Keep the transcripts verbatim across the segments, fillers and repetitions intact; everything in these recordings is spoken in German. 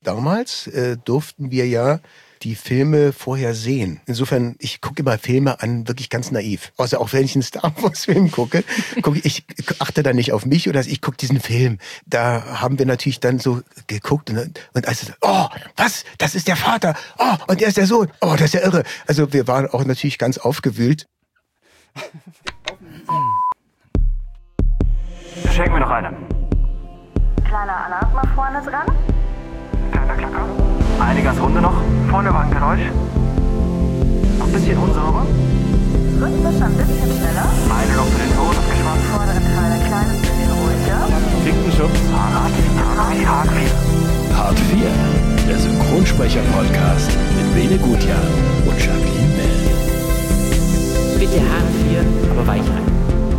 damals äh, durften wir ja die Filme vorher sehen. Insofern, ich gucke immer Filme an, wirklich ganz naiv. Also auch wenn ich einen Star Wars Film gucke, gucke ich, ich achte da nicht auf mich oder ich gucke diesen Film. Da haben wir natürlich dann so geguckt und, und also, oh, was? Das ist der Vater. Oh, und der ist der Sohn. Oh, das ist ja irre. Also wir waren auch natürlich ganz aufgewühlt. Schenk mir noch eine. Kleiner Alarm mal vorne dran. Kleiner Klacker. Eine ganz runde noch. Vorne war ein Geräusch. Noch ein bisschen unsauber. Rhythmisch ein bisschen schneller. Eine noch für den Ton abgeschwommen. Vordere Teil ein kleines bisschen ruhiger. Klinkenschutz. Hart vier. Hart vier. Hart vier. Der Synchronsprecher-Podcast mit Bene Gutjahr und Jacqueline Bell. Bitte Hart vier, aber weich rein.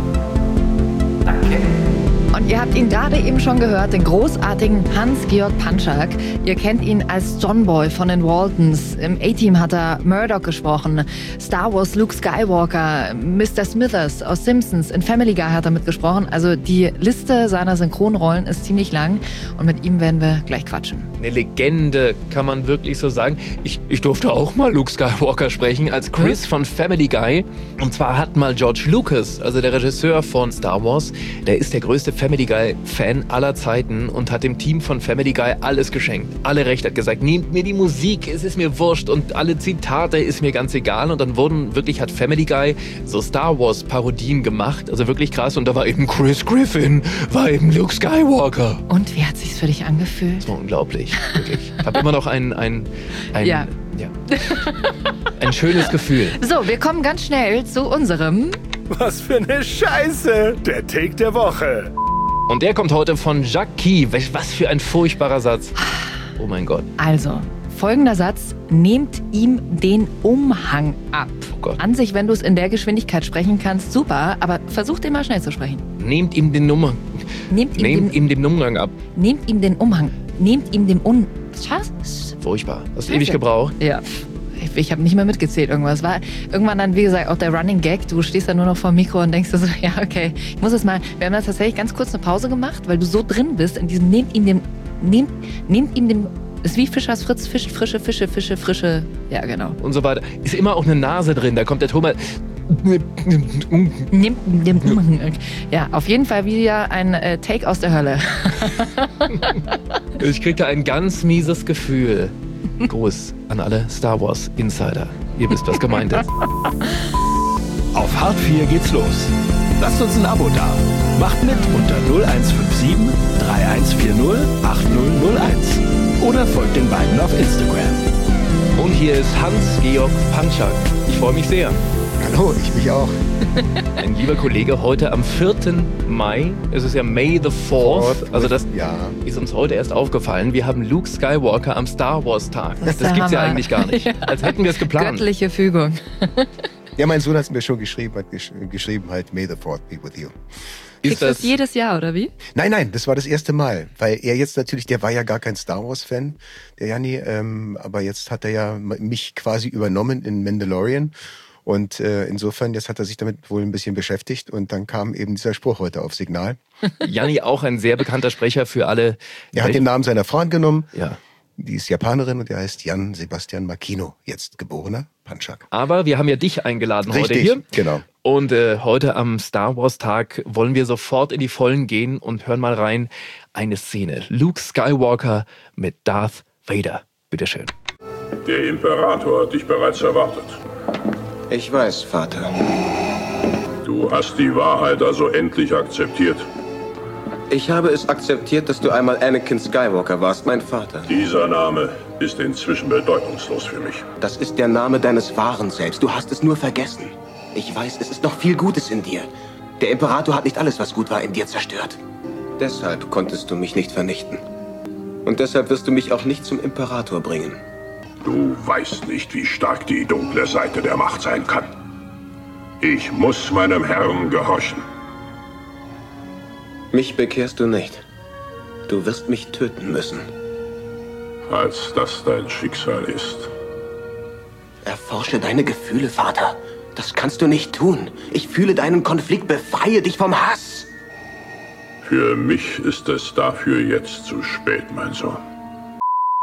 Danke. Und ihr habt ihn gerade eben schon gehört, den großartigen Hans-Georg Panschak. Ihr kennt ihn als John Boy von den Waltons. Im A-Team hat er Murdoch gesprochen. Star Wars Luke Skywalker, Mister Smithers aus Simpsons, in Family Guy hat er mitgesprochen. Also die Liste seiner Synchronrollen ist ziemlich lang und mit ihm werden wir gleich quatschen. Eine Legende, kann man wirklich so sagen. Ich, ich durfte auch mal Luke Skywalker sprechen als Chris hm? von Family Guy. Und zwar hat mal George Lucas, also der Regisseur von Star Wars, der ist der größte Family Guy-Fan aller Zeiten und hat dem Team von Family Guy alles geschenkt. Alle Recht, hat gesagt, nehmt mir die Musik, es ist mir wurscht und alle Zitate ist mir ganz egal. Und dann wurden wirklich, hat Family Guy so Star Wars-Parodien gemacht, also wirklich krass. Und da war eben Chris Griffin, war eben Luke Skywalker. Und wie hat sich's für dich angefühlt? Das war unglaublich, wirklich. Ich habe immer noch ein, ein, ein, ja. Ja, ein schönes Gefühl. So, wir kommen ganz schnell zu unserem... Was für eine Scheiße! Der Take der Woche. Und der kommt heute von Jackie. Was für ein furchtbarer Satz. Oh mein Gott. Also, folgender Satz. Nehmt ihm den Umhang ab. Oh Gott. An sich, wenn du es in der Geschwindigkeit sprechen kannst, super. Aber versuch den mal schnell zu sprechen. Nehmt ihm den Umhang. Nehmt ihm, Nehmt den, ihm den Umhang ab. Nehmt ihm den Umhang. Nehmt ihm den Un... Furchtbar. Hast du ewig gebraucht? Ja. Ich, ich habe nicht mehr mitgezählt irgendwas. War irgendwann dann, wie gesagt, auch der Running Gag. Du stehst da nur noch vor dem Mikro und denkst dir so, ja, okay, ich muss es mal. Wir haben da tatsächlich ganz kurz eine Pause gemacht, weil du so drin bist in diesem, nehmt ihm den, nehmt, nehmt ihm den, ist wie Fischers Fritz, Fisch, frische Fische, Fische, frische, ja, genau. Und so weiter. Ist immer auch eine Nase drin, da kommt der Thomas. Nehmt den Umhang. Ja, auf jeden Fall wieder ein äh, Take aus der Hölle. Ich krieg da ein ganz mieses Gefühl. Gruß an alle Star Wars Insider. Ihr wisst, was gemeint ist. Auf Hart vier geht's los. Lasst uns ein Abo da. Macht mit unter null eins fünf sieben, drei eins vier null, acht null null eins. Oder folgt den beiden auf Instagram. Und hier ist Hans-Georg Panschak. Ich freue mich sehr. Hallo, ich mich auch. Ein lieber Kollege, heute am vierten Mai, es ist ja May the fourth, also das ja. ist uns heute erst aufgefallen, wir haben Luke Skywalker am Star Wars Tag. Das, das gibt's ja eigentlich gar nicht, als hätten wir es geplant. Göttliche Fügung. Ja, mein Sohn hat es mir schon geschrieben, hat gesch- geschrieben halt, May the fourth be with you. Ist das, das jedes Jahr, oder wie? Nein, nein, das war das erste Mal, weil er jetzt natürlich, der war ja gar kein Star Wars Fan, der Janni, ähm, aber jetzt hat er ja mich quasi übernommen in Mandalorian. Und äh, insofern, jetzt hat er sich damit wohl ein bisschen beschäftigt und dann kam eben dieser Spruch heute auf Signal. Janni, auch ein sehr bekannter Sprecher für alle. Er hat den Namen seiner Frau genommen. Ja. Die ist Japanerin und der heißt Jan Sebastian Makino, jetzt geborener Panschak. Aber wir haben ja dich eingeladen Richtig, heute hier. Genau. Und äh, heute am Star Wars Tag wollen wir sofort in die Vollen gehen und hören mal rein eine Szene. Luke Skywalker mit Darth Vader. Bitteschön. Der Imperator hat dich bereits erwartet. Ich weiß, Vater. Du hast die Wahrheit also endlich akzeptiert. Ich habe es akzeptiert, dass du einmal Anakin Skywalker warst, mein Vater. Dieser Name ist inzwischen bedeutungslos für mich. Das ist der Name deines wahren Selbst. Du hast es nur vergessen. Ich weiß, es ist noch viel Gutes in dir. Der Imperator hat nicht alles, was gut war, in dir zerstört. Deshalb konntest du mich nicht vernichten. Und deshalb wirst du mich auch nicht zum Imperator bringen. Du weißt nicht, wie stark die dunkle Seite der Macht sein kann. Ich muss meinem Herrn gehorchen. Mich bekehrst du nicht. Du wirst mich töten müssen. Falls das dein Schicksal ist. Erforsche deine Gefühle, Vater. Das kannst du nicht tun. Ich fühle deinen Konflikt. Befreie dich vom Hass. Für mich ist es dafür jetzt zu spät, mein Sohn.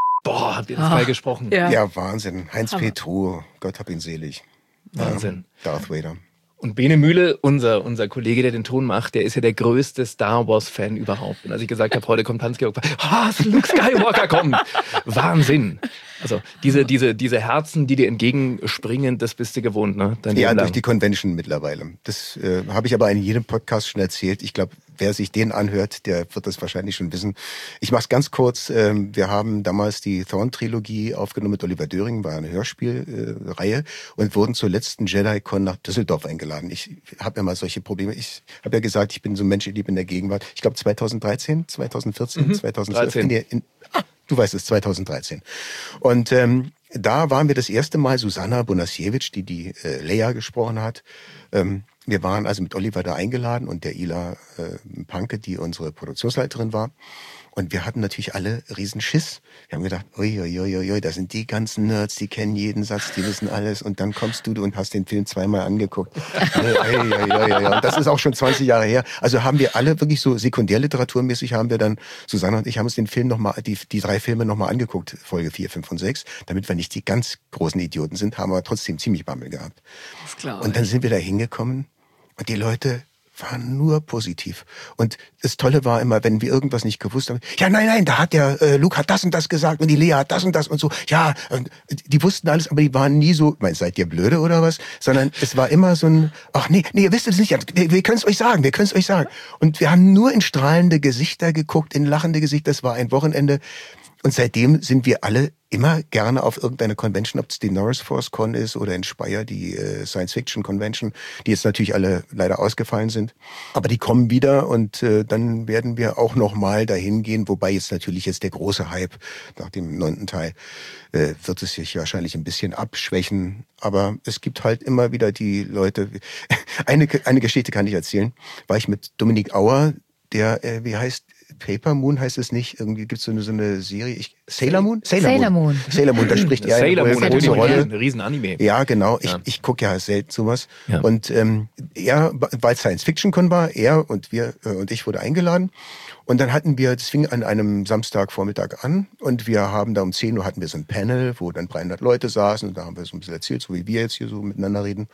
Oh, habt ihr das geil gesprochen? Ja. Ja, Wahnsinn. Heinz Petru, Gott hab ihn selig. Wahnsinn. Ja, Darth Vader. Und Bene Mühle, unser, unser Kollege, der den Ton macht, der ist ja der größte Star Wars-Fan überhaupt. Und als ich gesagt habe, heute kommt Hans-Georg, ah, Luke Skywalker kommt. Wahnsinn. Also diese, diese, diese Herzen, die dir entgegenspringen, das bist du gewohnt, ne? Dein Ja, Leben durch lang. die Convention mittlerweile. Das äh, habe ich aber in jedem Podcast schon erzählt. Ich glaube, wer sich den anhört, der wird das wahrscheinlich schon wissen. Ich mache es ganz kurz. Ähm, wir haben damals die Thrawn-Trilogie aufgenommen mit Oliver Döring, war eine Hörspielreihe, äh, und wurden zur letzten Jedi-Con nach Düsseldorf eingeladen. Ich habe ja mal solche Probleme. Ich habe ja gesagt, ich bin so ein Mensch, ich lebe in der Gegenwart. Ich glaube zweitausenddreizehn, zweitausendvierzehn, Mhm. zweitausendzwölf. dreizehn. In der, in, ah, du weißt es, zweitausenddreizehn. Und ähm, da waren wir das erste Mal, Susanna Bonasiewicz, die die äh, Leia gesprochen hat. Ähm, wir waren also mit Oliver da eingeladen und der Ila äh, Panke, die unsere Produktionsleiterin war. Und wir hatten natürlich alle riesen Schiss. Wir haben gedacht, ui, ui, ui, ui, da sind die ganzen Nerds, die kennen jeden Satz, die wissen alles. Und dann kommst du und hast den Film zweimal angeguckt. ui, ui, ui, ui. Und das ist auch schon zwanzig Jahre her. Also haben wir alle wirklich so sekundärliteraturmäßig haben wir dann, Susanne und ich haben uns den Film noch mal, die, die drei Filme nochmal angeguckt, Folge vier, fünf und sechs, damit wir nicht die ganz großen Idioten sind, haben wir trotzdem ziemlich Bammel gehabt. Das glaub Und dann sind wir da hingekommen und die Leute waren nur positiv. Und das Tolle war immer, wenn wir irgendwas nicht gewusst haben, ja, nein, nein, da hat der äh, Luke hat das und das gesagt und die Lea hat das und das und so. Ja, und die wussten alles, aber die waren nie so, ich meine, seid ihr blöde oder was? Sondern es war immer so ein, ach nee, nee, ihr wisst es nicht, wir, wir können es euch sagen, wir können es euch sagen. Und wir haben nur in strahlende Gesichter geguckt, in lachende Gesichter. Das war ein Wochenende. Und seitdem sind wir alle immer gerne auf irgendeine Convention, ob es die Norris Force Con ist oder in Speyer die äh, Science Fiction Convention, die jetzt natürlich alle leider ausgefallen sind. Aber die kommen wieder und äh, dann werden wir auch noch mal dahin gehen, wobei jetzt natürlich jetzt der große Hype nach dem neunten Teil äh, wird es sich wahrscheinlich ein bisschen abschwächen. Aber es gibt halt immer wieder die Leute. Eine, eine Geschichte kann ich erzählen. War ich mit Dominik Auer, der, äh, wie heißt Paper Moon heißt es nicht, irgendwie gibt es so eine, so eine Serie, ich, Sailor Moon? Sailor, Sailor Moon. Moon. Sailor Moon, da spricht er Sailor eine Moon, große Rolle. ein Riesen-Anime. Ja, genau, ich, Ja. ich gucke ja selten sowas. Ja. Und ähm, er, weil Science-Fiction-Con war, er und wir äh, und ich wurde eingeladen. Und dann hatten wir, das fing an einem Samstagvormittag an und wir haben da um zehn Uhr hatten wir so ein Panel, wo dann dreihundert Leute saßen und da haben wir so ein bisschen erzählt, so wie wir jetzt hier so miteinander reden.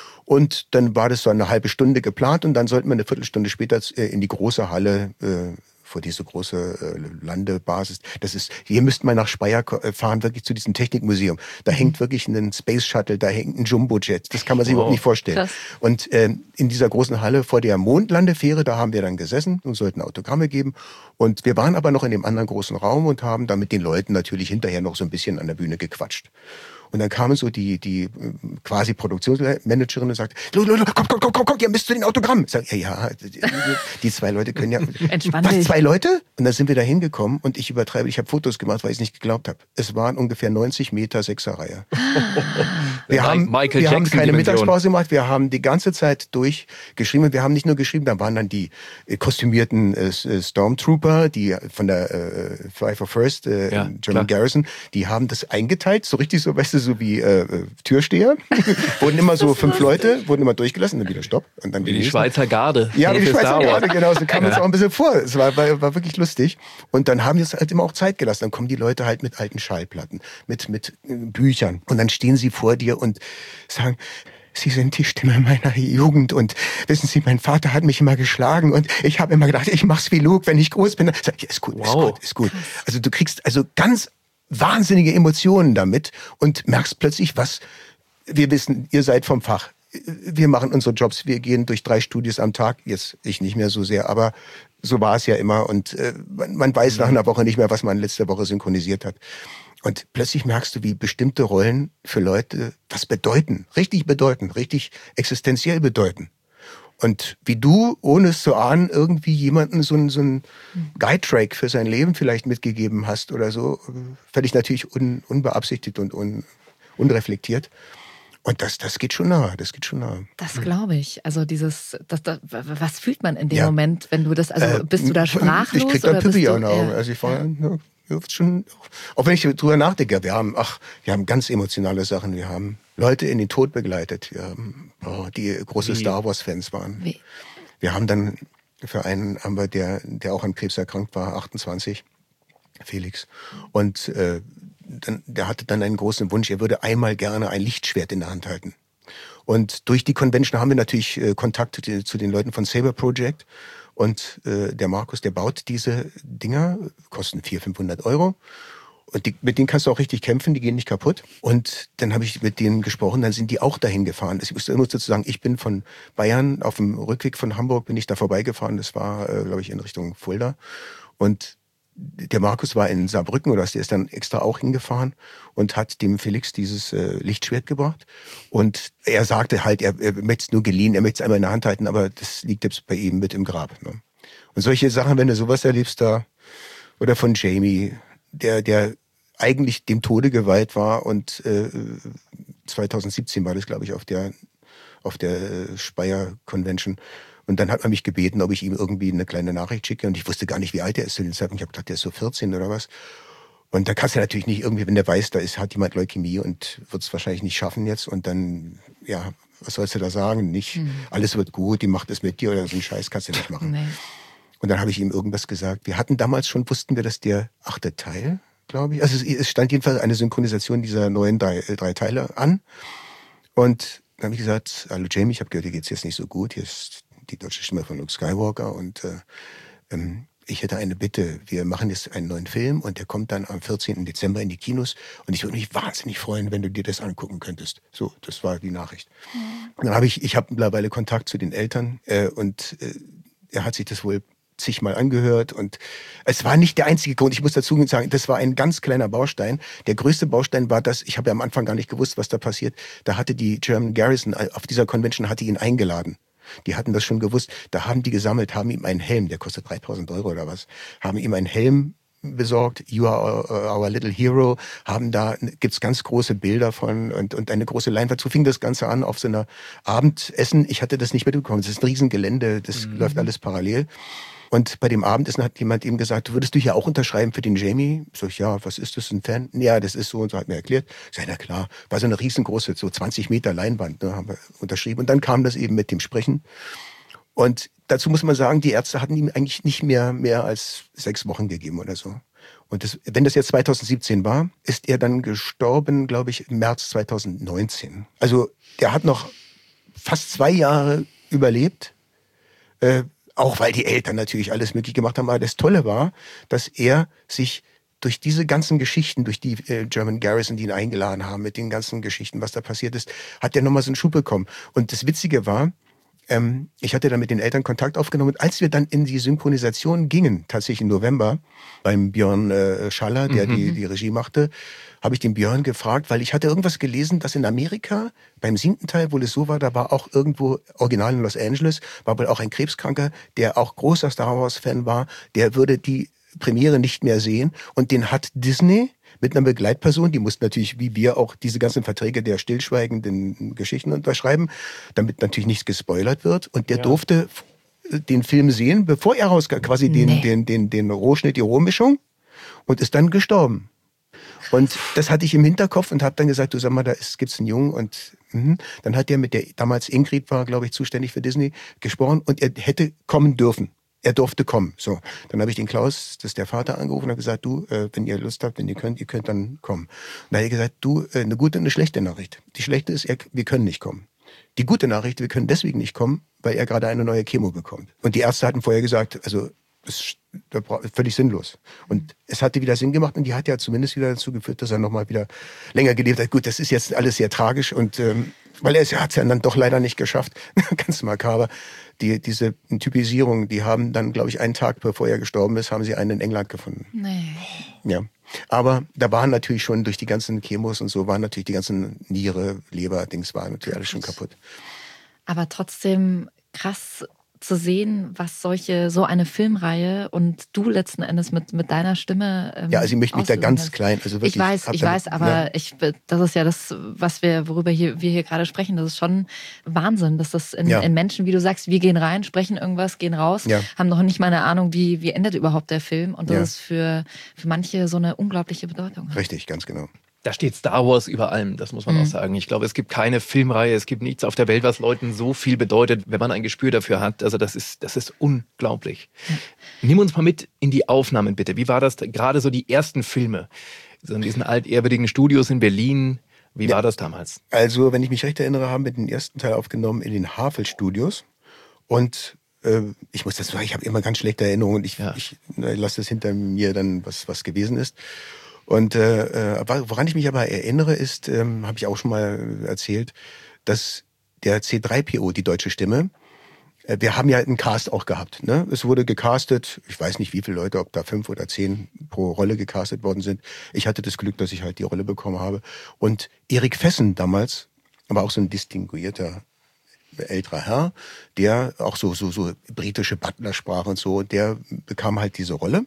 Und dann war das so eine halbe Stunde geplant und dann sollten wir eine Viertelstunde später äh, in die große Halle, äh, vor diese große äh, Landebasis. Das ist, hier müsst man nach Speyer fahren, wirklich zu diesem Technikmuseum. Da mhm. hängt wirklich ein Space Shuttle, da hängt ein Jumbojet. Das kann man sich wow. überhaupt nicht vorstellen. Krass. Und äh, in dieser großen Halle vor der Mondlandefähre, da haben wir dann gesessen und sollten Autogramme geben. Und wir waren aber noch in dem anderen großen Raum und haben da mit den Leuten natürlich hinterher noch so ein bisschen an der Bühne gequatscht. Und dann kamen so die die quasi Produktionsmanagerin und sagt, komm, komm, komm, komm, komm, ihr müsst zu den Autogrammen. Ich sag, ja, ja, die, die zwei Leute können ja... Entspann Was, dich. zwei Leute? Und dann sind wir da hingekommen und ich übertreibe, ich habe Fotos gemacht, weil ich es nicht geglaubt habe. Es waren ungefähr neunzig Meter Sechserreihe. Wir haben, Michael wir haben Jackson keine Dimension. Mittagspause gemacht, wir haben die ganze Zeit durchgeschrieben und wir haben nicht nur geschrieben, da waren dann die äh, kostümierten äh, Stormtrooper, die von der äh, Fly for First, äh, Ja, German klar. Garrison, die haben das eingeteilt, so richtig so, weißt du, so wie äh, Türsteher. Wurden immer so fünf Leute, wurden immer durchgelassen, dann wieder Stopp. Und dann Wie die nächsten. Schweizer Garde. Ja, wie die Für Schweizer Star Wars. Garde, genau, so kam Ja. uns auch ein bisschen vor. Es war, war, war wirklich lustig. Und dann haben wir es halt immer auch Zeit gelassen. Dann kommen die Leute halt mit alten Schallplatten, mit, mit äh, Büchern. Und dann stehen sie vor dir und sagen, Sie sind die Stimme meiner Jugend und wissen Sie, mein Vater hat mich immer geschlagen und ich habe immer gedacht, ich mach's wie Luke, wenn ich groß bin. Sag ich, ist gut, ist Wow. gut, ist gut. Also du kriegst also ganz wahnsinnige Emotionen damit und merkst plötzlich, was wir wissen, ihr seid vom Fach. Wir machen unsere Jobs, wir gehen durch drei Studios am Tag. Jetzt ich nicht mehr so sehr, aber so war es ja immer. Und äh, man, man weiß nach einer Woche nicht mehr, was man letzte Woche synchronisiert hat. Und plötzlich merkst du, wie bestimmte Rollen für Leute was bedeuten. Richtig bedeuten, richtig existenziell bedeuten. Und wie du, ohne es zu ahnen, irgendwie jemanden so einen, so einen Guide-Track für sein Leben vielleicht mitgegeben hast oder so, völlig natürlich un, unbeabsichtigt und un, unreflektiert. Und das, das geht schon nahe, das geht schon nahe. Das glaube ich. Also dieses, das, das, was fühlt man in dem Ja. Moment, wenn du das, also Äh, bist du da sprachlos? Ich krieg da oder bist Pippi du, an den Augen. ja. Also ich war, ja, wirft schon, auch wenn ich drüber nachdenke, wir haben, ach, wir haben ganz emotionale Sachen. Wir haben Leute in den Tod begleitet, wir haben, oh, die große Wie? Star Wars Fans waren. Wie? Wir haben dann für einen, haben wir, der, der auch an Krebs erkrankt war, achtundzwanzig, Felix. Und äh, dann, der hatte dann einen großen Wunsch, er würde einmal gerne ein Lichtschwert in der Hand halten. Und durch die Convention haben wir natürlich äh, Kontakt zu, zu den Leuten von Saber Project. Und äh, der Markus, der baut diese Dinger, kosten vierhundert, fünfhundert Euro. Und die, mit denen kannst du auch richtig kämpfen, die gehen nicht kaputt. Und dann habe ich mit denen gesprochen, dann sind die auch dahin gefahren. Ich muss, muss dazu sagen, ich bin von Bayern, auf dem Rückweg von Hamburg bin ich da vorbeigefahren. Das war, äh, glaube ich, in Richtung Fulda. Und der Markus war in Saarbrücken, oder der ist dann extra auch hingefahren und hat dem Felix dieses äh, Lichtschwert gebracht. Und er sagte halt, er, er möchte es nur geliehen, er möchte es einmal in der Hand halten, aber das liegt jetzt bei ihm mit im Grab. Ne? Und solche Sachen, wenn du sowas erlebst da, oder von Jamie, der, der eigentlich dem Tode geweiht war und äh, zwanzig siebzehn war das, glaube ich, auf der, auf der Speyer Convention. Und dann hat man mich gebeten, ob ich ihm irgendwie eine kleine Nachricht schicke. Und ich wusste gar nicht, wie alt er ist zu dem Zeitpunkt. Ich habe gedacht, der ist so vierzehn oder was. Und da kannst du natürlich nicht irgendwie, wenn der weiß, da ist, hat jemand Leukämie und wird es wahrscheinlich nicht schaffen jetzt. Und dann, ja, was sollst du da sagen? Nicht, mhm. alles wird gut, die macht es mit dir oder so einen Scheiß kannst du nicht machen. Nee. Und dann habe ich ihm irgendwas gesagt. Wir hatten damals schon, wussten wir, dass der achte Teil, glaube ich, also es, es stand jedenfalls eine Synchronisation dieser neuen drei, drei Teile an. Und dann habe ich gesagt, hallo Jamie, ich habe gehört, dir geht's jetzt nicht so gut. Hier ist die deutsche Stimme von Luke Skywalker und äh, ähm, ich hätte eine Bitte. Wir machen jetzt einen neuen Film und der kommt dann am vierzehnten Dezember in die Kinos und ich würde mich wahnsinnig freuen, wenn du dir das angucken könntest. So, das war die Nachricht. Mhm. Und dann habe ich, ich habe mittlerweile Kontakt zu den Eltern äh, und äh, er hat sich das wohl zigmal angehört und es war nicht der einzige Grund. Ich muss dazu sagen, das war ein ganz kleiner Baustein. Der größte Baustein war das, ich habe ja am Anfang gar nicht gewusst, was da passiert. Da hatte die German Garrison auf dieser Convention hatte ihn eingeladen. Die hatten das schon gewusst. Da haben die gesammelt, haben ihm einen Helm, der kostet dreitausend Euro oder was, haben ihm einen Helm besorgt, You are our, our little hero, haben da, gibt's ganz große Bilder von und, und eine große Leinwand. So fing das Ganze an auf so einer Abendessen. Ich hatte das nicht mitbekommen. Das ist ein Riesengelände, das mhm. läuft alles parallel. Und bei dem Abendessen hat jemand ihm gesagt, würdest du hier auch unterschreiben für den Jamie? Sag ich, ja, was ist das, ein Fan? Ja, das ist so und so, hat mir erklärt. Ich sag, na klar, war so eine riesengroße, so zwanzig Meter Leinwand, ne, haben wir unterschrieben. Und dann kam das eben mit dem Sprechen. Und dazu muss man sagen, die Ärzte hatten ihm eigentlich nicht mehr, mehr als sechs Wochen gegeben oder so. Und das, wenn das jetzt zwanzig siebzehn war, ist er dann gestorben, glaube ich, im März zwanzig neunzehn. Also der hat noch fast zwei Jahre überlebt, äh, auch weil die Eltern natürlich alles möglich gemacht haben. Aber das Tolle war, dass er sich durch diese ganzen Geschichten, durch die äh, German Garrison, die ihn eingeladen haben, mit den ganzen Geschichten, was da passiert ist, hat er nochmal so einen Schub bekommen. Und das Witzige war, ähm, ich hatte dann mit den Eltern Kontakt aufgenommen. Und als wir dann in die Synchronisation gingen, tatsächlich im November, beim Björn äh, Schaller, der mhm. die, die Regie machte, habe ich den Björn gefragt, weil ich hatte irgendwas gelesen, dass in Amerika beim siebten Teil, wo es so war, da war auch irgendwo, original in Los Angeles, war wohl auch ein Krebskranker, der auch großer Star Wars-Fan war, der würde die Premiere nicht mehr sehen und den hat Disney mit einer Begleitperson, die mussten natürlich wie wir auch diese ganzen Verträge der stillschweigenden Geschichten unterschreiben, damit natürlich nichts gespoilert wird und der ja. durfte den Film sehen, bevor er rauskam, quasi den, nee. den, den, den Rohschnitt, die Rohmischung und ist dann gestorben. Und das hatte ich im Hinterkopf und habe dann gesagt, du sag mal, da ist, gibt's einen Jungen und mh. Dann hat der mit der, damals Ingrid war, glaube ich, zuständig für Disney, gesprochen und er hätte kommen dürfen. Er durfte kommen. So, dann habe ich den Klaus, das ist der Vater, angerufen und habe gesagt, du, äh, wenn ihr Lust habt, wenn ihr könnt, ihr könnt dann kommen. Und dann hat er gesagt, du, äh, eine gute und eine schlechte Nachricht. Die schlechte ist, er, wir können nicht kommen. Die gute Nachricht, wir können deswegen nicht kommen, weil er gerade eine neue Chemo bekommt. Und die Ärzte hatten vorher gesagt, also das ist völlig sinnlos. Und es hatte wieder Sinn gemacht und die hat ja zumindest wieder dazu geführt, dass er nochmal wieder länger gelebt hat. Gut, das ist jetzt alles sehr tragisch und ähm, weil er hat es ja dann doch leider nicht geschafft. Ganz makaber. Die, diese Typisierung, die haben dann, glaube ich, einen Tag bevor er gestorben ist, haben sie einen in England gefunden. Nee. Ja. Aber da waren natürlich schon durch die ganzen Chemos und so, waren natürlich die ganzen Niere, Leber, Dings, waren natürlich alles schon kaputt. Aber trotzdem krass zu sehen, was solche, so eine Filmreihe und du letzten Endes mit, mit deiner Stimme ähm, ja, also ich möchte mich da ganz hast. klein, also wirklich. Ich weiß, ich weiß, aber ja. ich, das ist ja das, was wir, worüber hier, wir hier gerade sprechen, das ist schon Wahnsinn, dass das in, ja. in Menschen, wie du sagst, wir gehen rein, sprechen irgendwas, gehen raus, ja. haben noch nicht mal eine Ahnung, wie, wie endet überhaupt der Film und das ja. ist für, für manche so eine unglaubliche Bedeutung. Richtig, ganz genau. Da steht Star Wars über allem, das muss man mhm. auch sagen. Ich glaube, es gibt keine Filmreihe, es gibt nichts auf der Welt, was Leuten so viel bedeutet, wenn man ein Gespür dafür hat. Also das ist, das ist unglaublich. Ja. Nimm uns mal mit in die Aufnahmen, bitte. Wie war das gerade so die ersten Filme? So in diesen altehrwürdigen Studios in Berlin. Wie war das damals? Also, wenn ich mich recht erinnere, haben wir den ersten Teil aufgenommen in den Havel-Studios. Und äh, ich muss das sagen, ich habe immer ganz schlechte Erinnerungen. Ich, ja. ich na, lasse das hinter mir dann, was, was gewesen ist. Und äh, woran ich mich aber erinnere, ist, ähm, habe ich auch schon mal erzählt, dass der C drei P O, die deutsche Stimme, äh, wir haben ja einen Cast auch gehabt. Ne? Es wurde gecastet, ich weiß nicht wie viele Leute, ob da fünf oder zehn pro Rolle gecastet worden sind. Ich hatte das Glück, dass ich halt die Rolle bekommen habe. Und Erik Fessen damals, aber auch so ein distinguierter älterer Herr, der auch so so so britische Butler-Sprache und so, der bekam halt diese Rolle.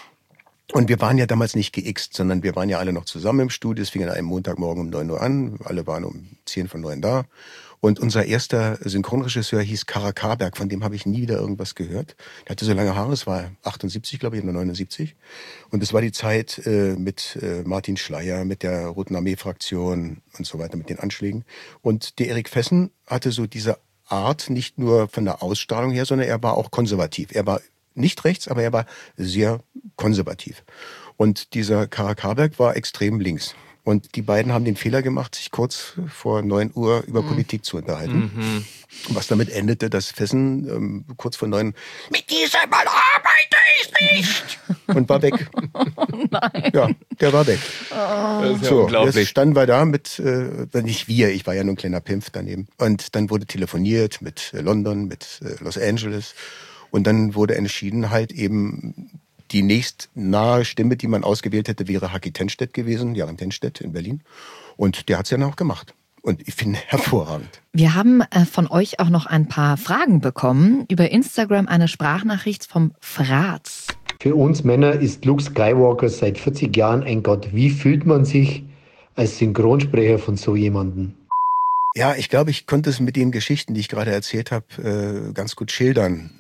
Und wir waren ja damals nicht geixt, sondern wir waren ja alle noch zusammen im Studio. Es fing an einem Montagmorgen um neun Uhr an. Alle waren um zehn von neun da. Und unser erster Synchronregisseur hieß Kara Karberg. Von dem habe ich nie wieder irgendwas gehört. Der hatte so lange Haare. Es war achtundsiebzig, glaube ich, oder neunundsiebzig. Und es war die Zeit äh, mit äh, Martin Schleyer, mit der Roten Armee-Fraktion und so weiter, mit den Anschlägen. Und der Erik Fessen hatte so diese Art, nicht nur von der Ausstrahlung her, sondern er war auch konservativ. Er war nicht rechts, aber er war sehr konservativ. Und dieser Kara Karberg war extrem links. Und die beiden haben den Fehler gemacht, sich kurz vor neun Uhr über mhm. Politik zu unterhalten. Mhm. Was damit endete, dass Fessen ähm, kurz vor neun mit diesem Mann arbeite ich nicht und war weg. Oh nein. Ja, der war weg. Oh. Das ist ja so, unglaublich. Jetzt standen wir da mit, äh, nicht wir, ich war ja nur ein kleiner Pimpf daneben. Und dann wurde telefoniert mit äh, London, mit äh, Los Angeles. Und dann wurde entschieden, halt eben die nächstnahe Stimme, die man ausgewählt hätte, wäre Haki Tenstedt gewesen, Jaren Tenstedt in Berlin. Und der hat es ja dann auch gemacht. Und ich finde hervorragend. Wir haben äh, von euch auch noch ein paar Fragen bekommen. Über Instagram eine Sprachnachricht vom Fratz. Für uns Männer ist Luke Skywalker seit vierzig Jahren ein Gott. Wie fühlt man sich als Synchronsprecher von so jemandem? Ja, ich glaube, ich konnte es mit den Geschichten, die ich gerade erzählt habe, ganz gut schildern.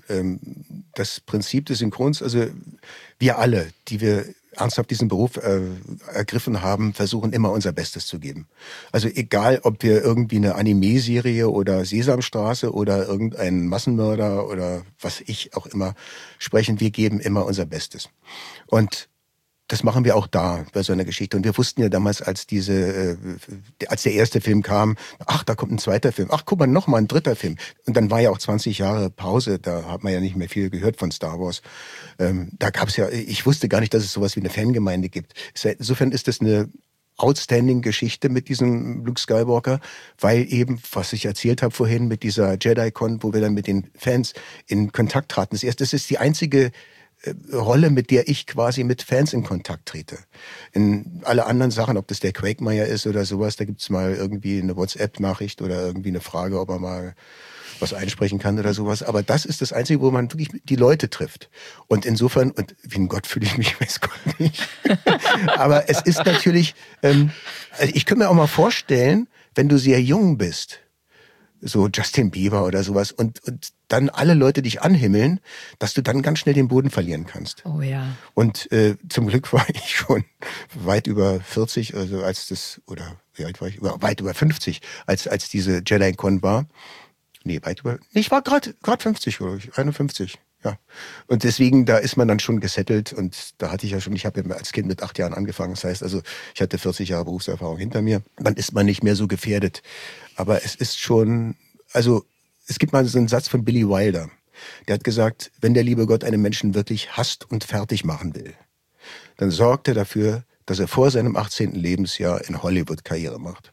Das Prinzip des Synchrons, also wir alle, die wir ernsthaft diesen Beruf äh, ergriffen haben, versuchen immer unser Bestes zu geben. Also egal, ob wir irgendwie eine Anime-Serie oder Sesamstraße oder irgendeinen Massenmörder oder was ich auch immer sprechen, wir geben immer unser Bestes. Und das machen wir auch da bei so einer Geschichte. Und wir wussten ja damals, als diese, äh, als der erste Film kam, ach, da kommt ein zweiter Film. Ach, guck mal, noch mal ein dritter Film. Und dann war ja auch zwanzig Jahre Pause. Da hat man ja nicht mehr viel gehört von Star Wars. Ähm, da gab's ja, ich wusste gar nicht, dass es sowas wie eine Fangemeinde gibt. Insofern ist das eine outstanding Geschichte mit diesem Luke Skywalker, weil eben, was ich erzählt habe vorhin mit dieser JediCon, wo wir dann mit den Fans in Kontakt traten. Das erste, das ist die einzige Rolle, mit der ich quasi mit Fans in Kontakt trete. In alle anderen Sachen, ob das der Quakemeyer ist oder sowas, da gibt's mal irgendwie eine WhatsApp-Nachricht oder irgendwie eine Frage, ob er mal was einsprechen kann oder sowas. Aber das ist das Einzige, wo man wirklich die Leute trifft. Und insofern, und wie ein Gott fühle ich mich, weiß Gott nicht. Aber es ist natürlich, ähm, also ich könnte mir auch mal vorstellen, wenn du sehr jung bist, so Justin Bieber oder sowas, und, und dann alle Leute dich anhimmeln, dass du dann ganz schnell den Boden verlieren kannst. Oh ja. Und äh, zum Glück war ich schon weit über vierzig, also als das, oder wie alt war ich? Weit über fünfzig, als als diese JediCon war. Nee, weit über, nee, ich war gerade gerade fünfzig, oder einundfünfzig. Ja. Und deswegen, da ist man dann schon gesettelt, und da hatte ich ja schon, ich habe ja als Kind mit acht Jahren angefangen, das heißt also, ich hatte vierzig Jahre Berufserfahrung hinter mir, dann ist man nicht mehr so gefährdet. Aber es ist schon, also es gibt mal so einen Satz von Billy Wilder, der hat gesagt, wenn der liebe Gott einen Menschen wirklich hasst und fertig machen will, dann sorgt er dafür, dass er vor seinem achtzehnten Lebensjahr in Hollywood Karriere macht.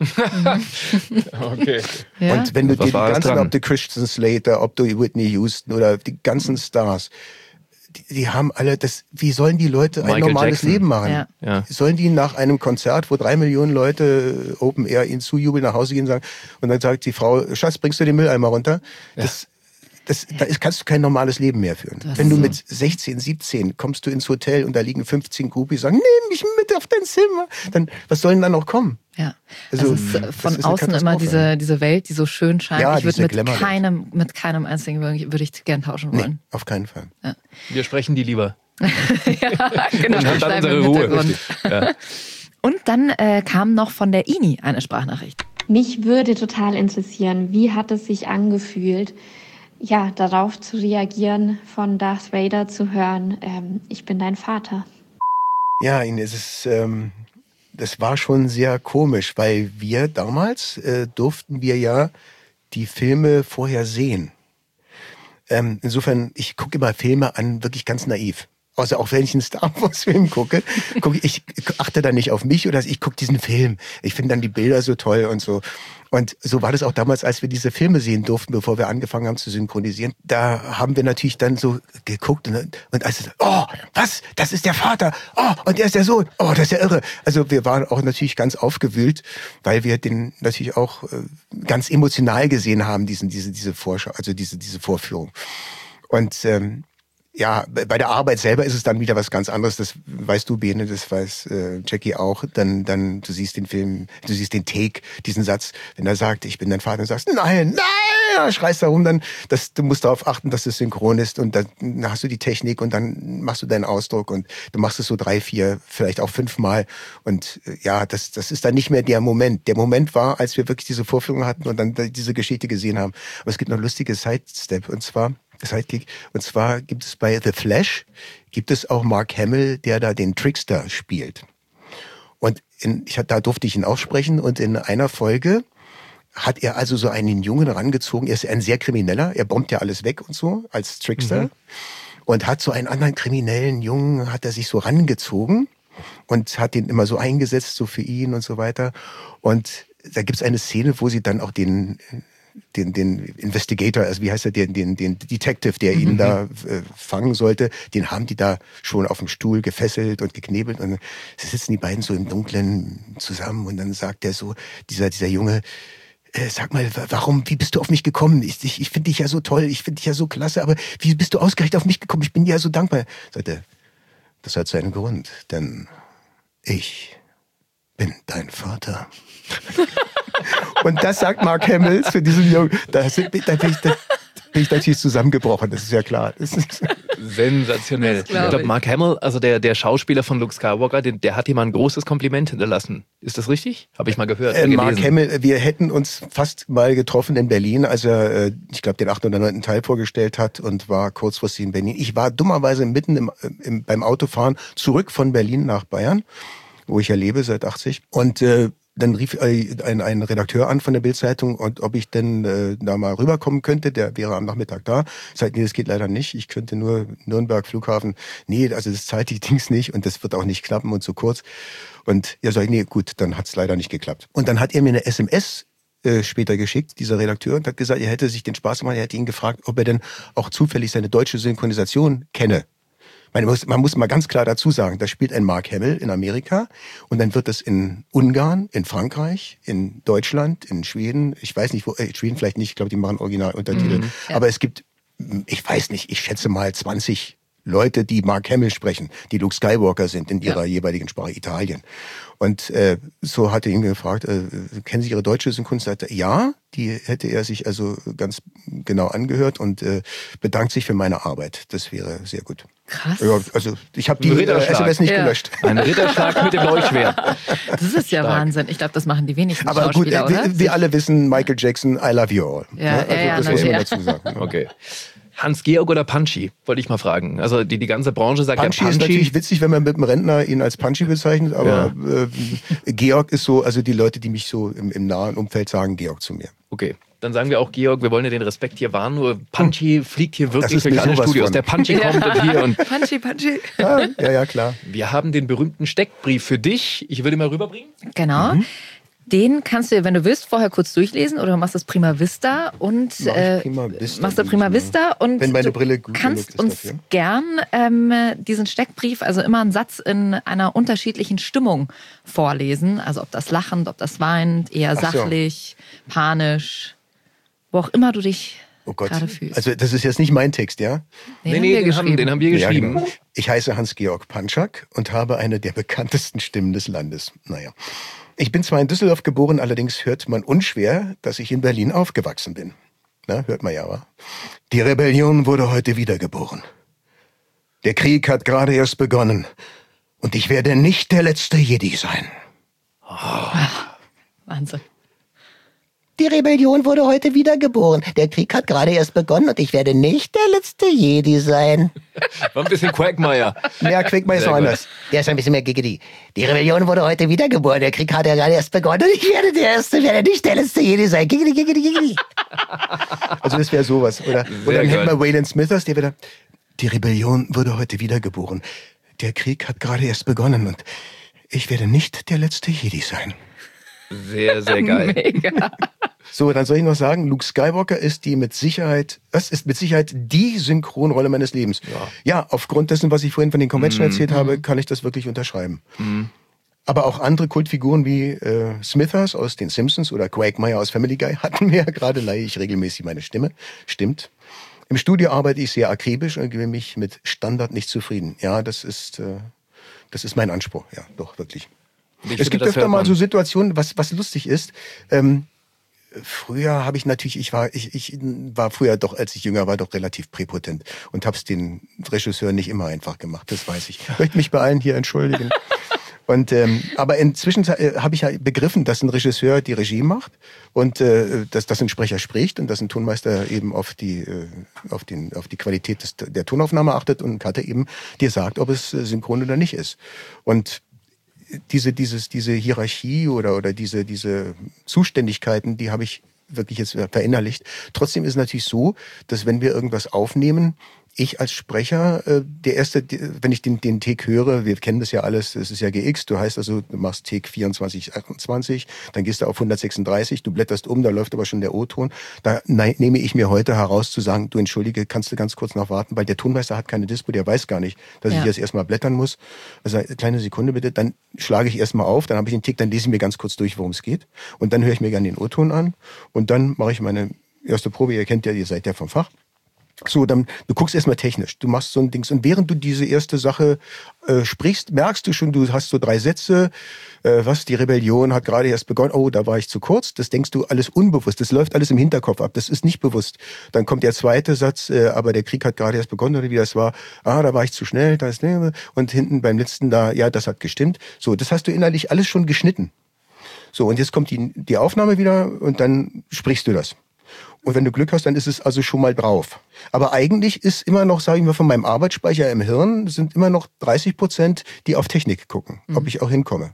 Okay. Ja? Und wenn du Was dir die war das ganzen, dran? ob du Christian Slater, ob du Whitney Houston oder die ganzen Stars, die, die haben alle das, wie sollen die Leute ein Michael normales Jackson. Leben machen? Ja. Ja. Sollen die nach einem Konzert, wo drei Millionen Leute Open Air ihnen zujubeln, nach Hause gehen und sagen, und dann sagt die Frau, Schatz, bringst du den Mülleimer runter? Das, das, da ist, kannst du kein normales Leben mehr führen. Das Wenn du so. mit sechzehn, siebzehn kommst du ins Hotel und da liegen fünfzehn Groupies, sagen, nimm mich mit auf dein Zimmer. Dann, was soll denn da noch kommen? Ja, Also, das ist äh, das von ist eine außen immer Katastrophe. diese, diese Welt, die so schön scheint. Ja, ich würde diese mit Glamour-Welt. keinem, mit keinem einzigen würde würde ich gern tauschen Nee, wollen. auf keinen Fall. Wir sprechen die lieber. ja, genau. Und haben dann Bleiben unsere im Ruhe. Hintergrund. Richtig. Ja. Und dann äh, kam noch von der Ini eine Sprachnachricht. Mich würde total interessieren, wie hat es sich angefühlt, ja, darauf zu reagieren, von Darth Vader zu hören, ähm, ich bin dein Vater. Ja, Ihnen ist es, ähm, das war schon sehr komisch, weil wir damals äh, durften wir ja die Filme vorher sehen. Ähm, insofern, ich gucke immer Filme an, wirklich ganz naiv. Also auch wenn ich einen Star Wars Film gucke, gucke ich, ich achte da nicht auf mich oder ich gucke diesen Film. Ich finde dann die Bilder so toll und so. Und so war das auch damals, als wir diese Filme sehen durften, bevor wir angefangen haben zu synchronisieren. Da haben wir natürlich dann so geguckt und, und als oh, was? Das ist der Vater. Oh, und der ist der Sohn. Oh, das ist ja irre. Also wir waren auch natürlich ganz aufgewühlt, weil wir den natürlich auch äh, ganz emotional gesehen haben, diesen, diese, diese Vorschau, also diese, diese Vorführung. Und ähm, ja, bei der Arbeit selber ist es dann wieder was ganz anderes. Das weißt du, Bene, das weiß äh, Jackie auch. Dann, dann, du siehst den Film, du siehst den Take, diesen Satz, wenn er sagt, ich bin dein Vater, und sagst, nein, nein, dann schreist da rum, dann, das, du musst darauf achten, dass es synchron ist und dann hast du die Technik und dann machst du deinen Ausdruck und du machst es so drei, vier, vielleicht auch fünfmal und äh, ja, das, das ist dann nicht mehr der Moment. Der Moment war, als wir wirklich diese Vorführung hatten und dann diese Geschichte gesehen haben. Aber es gibt noch lustige Sidestep und zwar, Sidekick. Und zwar gibt es bei The Flash, gibt es auch Mark Hamill, der da den Trickster spielt. Und in, ich, da durfte ich ihn auch sprechen und in einer Folge hat er also so einen Jungen rangezogen. Er ist ein sehr Krimineller, er bombt ja alles weg und so als Trickster. Mhm. Und hat so einen anderen kriminellen Jungen, hat er sich so rangezogen und hat den immer so eingesetzt, so für ihn und so weiter. Und da gibt es eine Szene, wo sie dann auch den den den Investigator, also wie heißt er, den den den Detective, der ihn mhm. da äh, fangen sollte, den haben die da schon auf dem Stuhl gefesselt und geknebelt und sie sitzen die beiden so im Dunkeln zusammen und dann sagt der so, dieser dieser Junge, äh, sag mal, warum, wie bist du auf mich gekommen? Ich ich, ich finde dich ja so toll, ich finde dich ja so klasse, aber wie bist du ausgerechnet auf mich gekommen? Ich bin dir ja so dankbar. Sagt er, das hat seinen Grund, denn ich bin dein Vater. Und das sagt Mark Hamill zu diesem Jungen. Da, sind, da, bin ich, da bin ich natürlich zusammengebrochen, das ist ja klar. Das ist sensationell. Ich glaube, Mark Hamill, also der, der Schauspieler von Luke Skywalker, der, der hat ihm mal ein großes Kompliment hinterlassen. Ist das richtig? Habe ich mal gehört. Äh, Mark Hamill, wir hätten uns fast mal getroffen in Berlin, als er, ich glaube, den achten oder neunten Teil vorgestellt hat und war kurzfristig in Berlin. Ich war dummerweise mitten im, im, beim Autofahren zurück von Berlin nach Bayern, wo ich ja lebe seit achtzig. Und äh, dann rief ein, ein Redakteur an von der Bild-Zeitung, und ob ich denn äh, da mal rüberkommen könnte. Der wäre am Nachmittag da. Ich sagte, nee, das geht leider nicht. Ich könnte nur Nürnberg Flughafen. Nee, also das zeitlich Dings nicht und das wird auch nicht klappen und so kurz. Und er sagt, nee, gut, dann hat's leider nicht geklappt. Und dann hat er mir eine S M S äh, später geschickt, dieser Redakteur, und hat gesagt, er hätte sich den Spaß gemacht, er hätte ihn gefragt, ob er denn auch zufällig seine deutsche Synchronisation kenne. Man muss, man muss mal ganz klar dazu sagen, da spielt ein Mark Hamill in Amerika und dann wird es in Ungarn, in Frankreich, in Deutschland, in Schweden, ich weiß nicht, wo, äh, Schweden vielleicht nicht, ich glaube, die machen Originaluntertitel, mhm, ja. Aber es gibt, ich weiß nicht, ich schätze mal zwanzig Leute, die Mark Hamill sprechen, die Luke Skywalker sind in ihrer ja. jeweiligen Sprache, Italien. Und äh, so hat er ihn gefragt, äh, kennen Sie Ihre deutsche Synchronseite? Ja, die hätte er sich also ganz genau angehört und äh, bedankt sich für meine Arbeit. Das wäre sehr gut. Krass. Ja, also ich habe die äh, S M S nicht ja. gelöscht. Ein Ritterschlag mit dem Leuchtschwert. Das ist ja Stark. Wahnsinn. Ich glaube, das machen die wenigsten Aber Schauspieler, gut, äh, oder? wir, wir alle wissen, Michael Jackson, I love you all. Ja, also, ja, ja, das muss man dazu sagen. Okay. Hans-Georg oder Punchy, wollte ich mal fragen. Also die, die ganze Branche sagt Punchy ja Punchy. Ist natürlich witzig, wenn man mit dem Rentner ihn als Punchy bezeichnet, aber ja. äh, Georg ist so, also die Leute, die mich so im, im nahen Umfeld sagen, Georg zu mir. Okay, dann sagen wir auch Georg, wir wollen ja den Respekt hier wahren, nur Punchy hm. fliegt hier wirklich durch alle Studios. Von. Der Punchy kommt und hier und... Punchy, Punchy. Ja, ja, ja, klar. Wir haben den berühmten Steckbrief für dich. Ich würde ihn mal rüberbringen. Genau. Mhm. Den kannst du, wenn du willst, vorher kurz durchlesen oder du machst das Prima Vista und Mach äh, Prima Vista, machst du Prima Vista und wenn meine Brille gut du kannst uns dafür. gern ähm, diesen Steckbrief, also immer einen Satz in einer unterschiedlichen Stimmung vorlesen. Also ob das lachend, ob das weinend, eher Ach so. sachlich, panisch, wo auch immer du dich oh Gott. gerade fühlst. Also das ist jetzt nicht mein Text, ja? Den nee, haben nee, wir den, haben, den haben wir geschrieben. Ja, genau. Ich heiße Hans-Georg Panschak und habe eine der bekanntesten Stimmen des Landes. Naja. Ich bin zwar in Düsseldorf geboren, allerdings hört man unschwer, dass ich in Berlin aufgewachsen bin. Na, hört man ja, wa? Die Rebellion wurde heute wiedergeboren. Der Krieg hat gerade erst begonnen. Und ich werde nicht der letzte Jedi sein. Oh. Wahnsinn. Die Rebellion wurde heute wiedergeboren. Der Krieg hat gerade erst begonnen und ich werde nicht der letzte Jedi sein. War ein bisschen Quagmire. Ja, Quagmire ist noch anders. Der ist ein bisschen mehr Giggity. Die Rebellion wurde heute wiedergeboren. Der Krieg hat ja gerade erst begonnen und ich werde der Erste, werde nicht der letzte Jedi sein. Giggity, giggity, giggity. Also das wäre sowas. Oder, oder dann hätten wir Waylon Smithers, der wieder... Die Rebellion wurde heute wiedergeboren. Der Krieg hat gerade erst begonnen und ich werde nicht der letzte Jedi sein. Sehr, sehr geil. Mega. So, dann soll ich noch sagen, Luke Skywalker ist die mit Sicherheit, das ist mit Sicherheit die Synchronrolle meines Lebens. Ja, ja, aufgrund dessen, was ich vorhin von den Convention mm. erzählt habe, kann ich das wirklich unterschreiben. Mm. Aber auch andere Kultfiguren wie äh, Smithers aus den Simpsons oder Quagmire aus Family Guy hatten mir ja gerade, leihe ich regelmäßig meine Stimme. Stimmt. Im Studio arbeite ich sehr akribisch und gebe mich mit Standard nicht zufrieden. Ja, das ist, äh, das ist mein Anspruch. Ja, doch, wirklich. Ich es gibt öfter mal so Situationen, was, was lustig ist. Ähm, früher habe ich natürlich, ich war, ich, ich war früher doch, als ich jünger war, doch relativ präpotent und habe es den Regisseuren nicht immer einfach gemacht, das weiß ich. Ich möchte mich bei allen hier entschuldigen. Und ähm, aber inzwischen äh, habe ich ja begriffen, dass ein Regisseur die Regie macht und äh, dass, dass ein Sprecher spricht und dass ein Tonmeister eben auf die äh, auf den auf die Qualität des, der Tonaufnahme achtet und ein Cutter eben dir sagt, ob es äh, synchron oder nicht ist. Und diese dieses diese Hierarchie oder oder diese diese Zuständigkeiten, die habe ich wirklich jetzt verinnerlicht. Trotzdem ist es natürlich so, dass wenn wir irgendwas aufnehmen, ich als Sprecher, äh, der erste, die, wenn ich den, den Take höre, wir kennen das ja alles, das ist ja G X, du heißt also, du machst Take vierundzwanzig, achtundzwanzig, dann gehst du auf hundertsechsunddreißig, du blätterst um, da läuft aber schon der O-Ton. Da nein, nehme ich mir heute heraus zu sagen, du entschuldige, kannst du ganz kurz noch warten, weil der Tonmeister hat keine Dispo, der weiß gar nicht, dass ja. ich jetzt erstmal blättern muss. Also eine kleine Sekunde bitte, dann schlage ich erstmal auf, dann habe ich den Tick, dann lese ich mir ganz kurz durch, worum es geht und dann höre ich mir gerne den O-Ton an und dann mache ich meine erste Probe, ihr kennt ja, ihr seid ja vom Fach. So, dann, du guckst erstmal technisch, du machst so ein Dings und während du diese erste Sache äh, sprichst, merkst du schon, du hast so drei Sätze, äh, was, die Rebellion hat gerade erst begonnen, oh, da war ich zu kurz, das denkst du alles unbewusst, das läuft alles im Hinterkopf ab, das ist nicht bewusst. Dann kommt der zweite Satz, äh, aber der Krieg hat gerade erst begonnen oder wie das war, ah, da war ich zu schnell, da ist, ne, und hinten beim letzten da, ja, das hat gestimmt. So, das hast du innerlich alles schon geschnitten. So, und jetzt kommt die, die Aufnahme wieder und dann sprichst du das. Und wenn du Glück hast, dann ist es also schon mal drauf. Aber eigentlich ist immer noch, sage ich mal, von meinem Arbeitsspeicher im Hirn sind immer noch dreißig Prozent, die auf Technik gucken, mhm. ob ich auch hinkomme.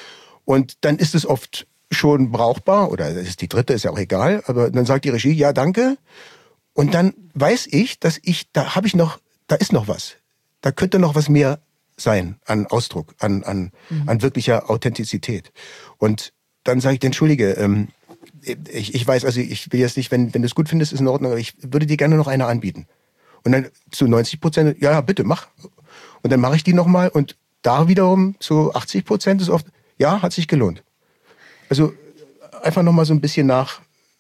Und dann ist es oft schon brauchbar, oder das ist die dritte, ist ja auch egal, aber dann sagt die Regie, ja, danke. Und dann weiß ich, dass ich, da habe ich noch, da ist noch was. Da könnte noch was mehr sein an Ausdruck, an, an, mhm. an wirklicher Authentizität. Und dann sage ich, entschuldige, ähm, Ich, ich weiß, also ich will jetzt nicht, wenn, wenn du es gut findest, ist in Ordnung, aber ich würde dir gerne noch eine anbieten. Und dann zu neunzig Prozent, ja, bitte, mach. Und dann mache ich die nochmal und da wiederum zu achtzig Prozent ist oft, ja, hat sich gelohnt. Also einfach nochmal so ein bisschen nach,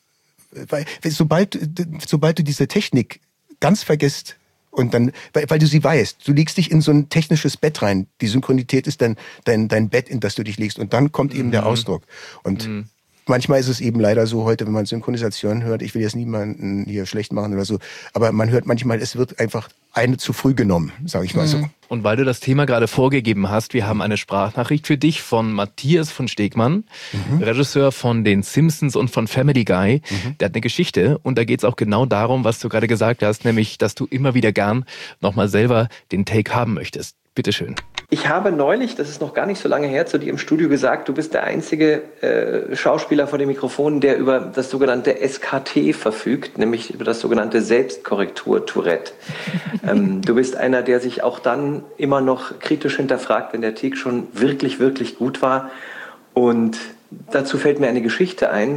weil sobald, sobald du diese Technik ganz vergisst und dann, weil, weil du sie weißt, du legst dich in so ein technisches Bett rein, die Synchronität ist dann dein, dein Bett, in das du dich legst und dann kommt eben mhm. der Ausdruck. Und mhm. manchmal ist es eben leider so heute, wenn man Synchronisation hört, ich will jetzt niemanden hier schlecht machen oder so, aber man hört manchmal, es wird einfach eine zu früh genommen, sage ich mal so. Und weil du das Thema gerade vorgegeben hast, wir haben eine Sprachnachricht für dich von Matthias von Stegmann, mhm. Regisseur von den Simpsons und von Family Guy. Mhm. Der hat eine Geschichte und da geht es auch genau darum, was du gerade gesagt hast, nämlich, dass du immer wieder gern nochmal selber den Take haben möchtest. Bitteschön. Ich habe neulich, das ist noch gar nicht so lange her, zu dir im Studio gesagt, du bist der einzige äh, Schauspieler vor dem Mikrofon, der über das sogenannte S K T verfügt, nämlich über das sogenannte Selbstkorrektur-Tourette. ähm, du bist einer, der sich auch dann immer noch kritisch hinterfragt, wenn der Take schon wirklich, wirklich gut war. Und dazu fällt mir eine Geschichte ein.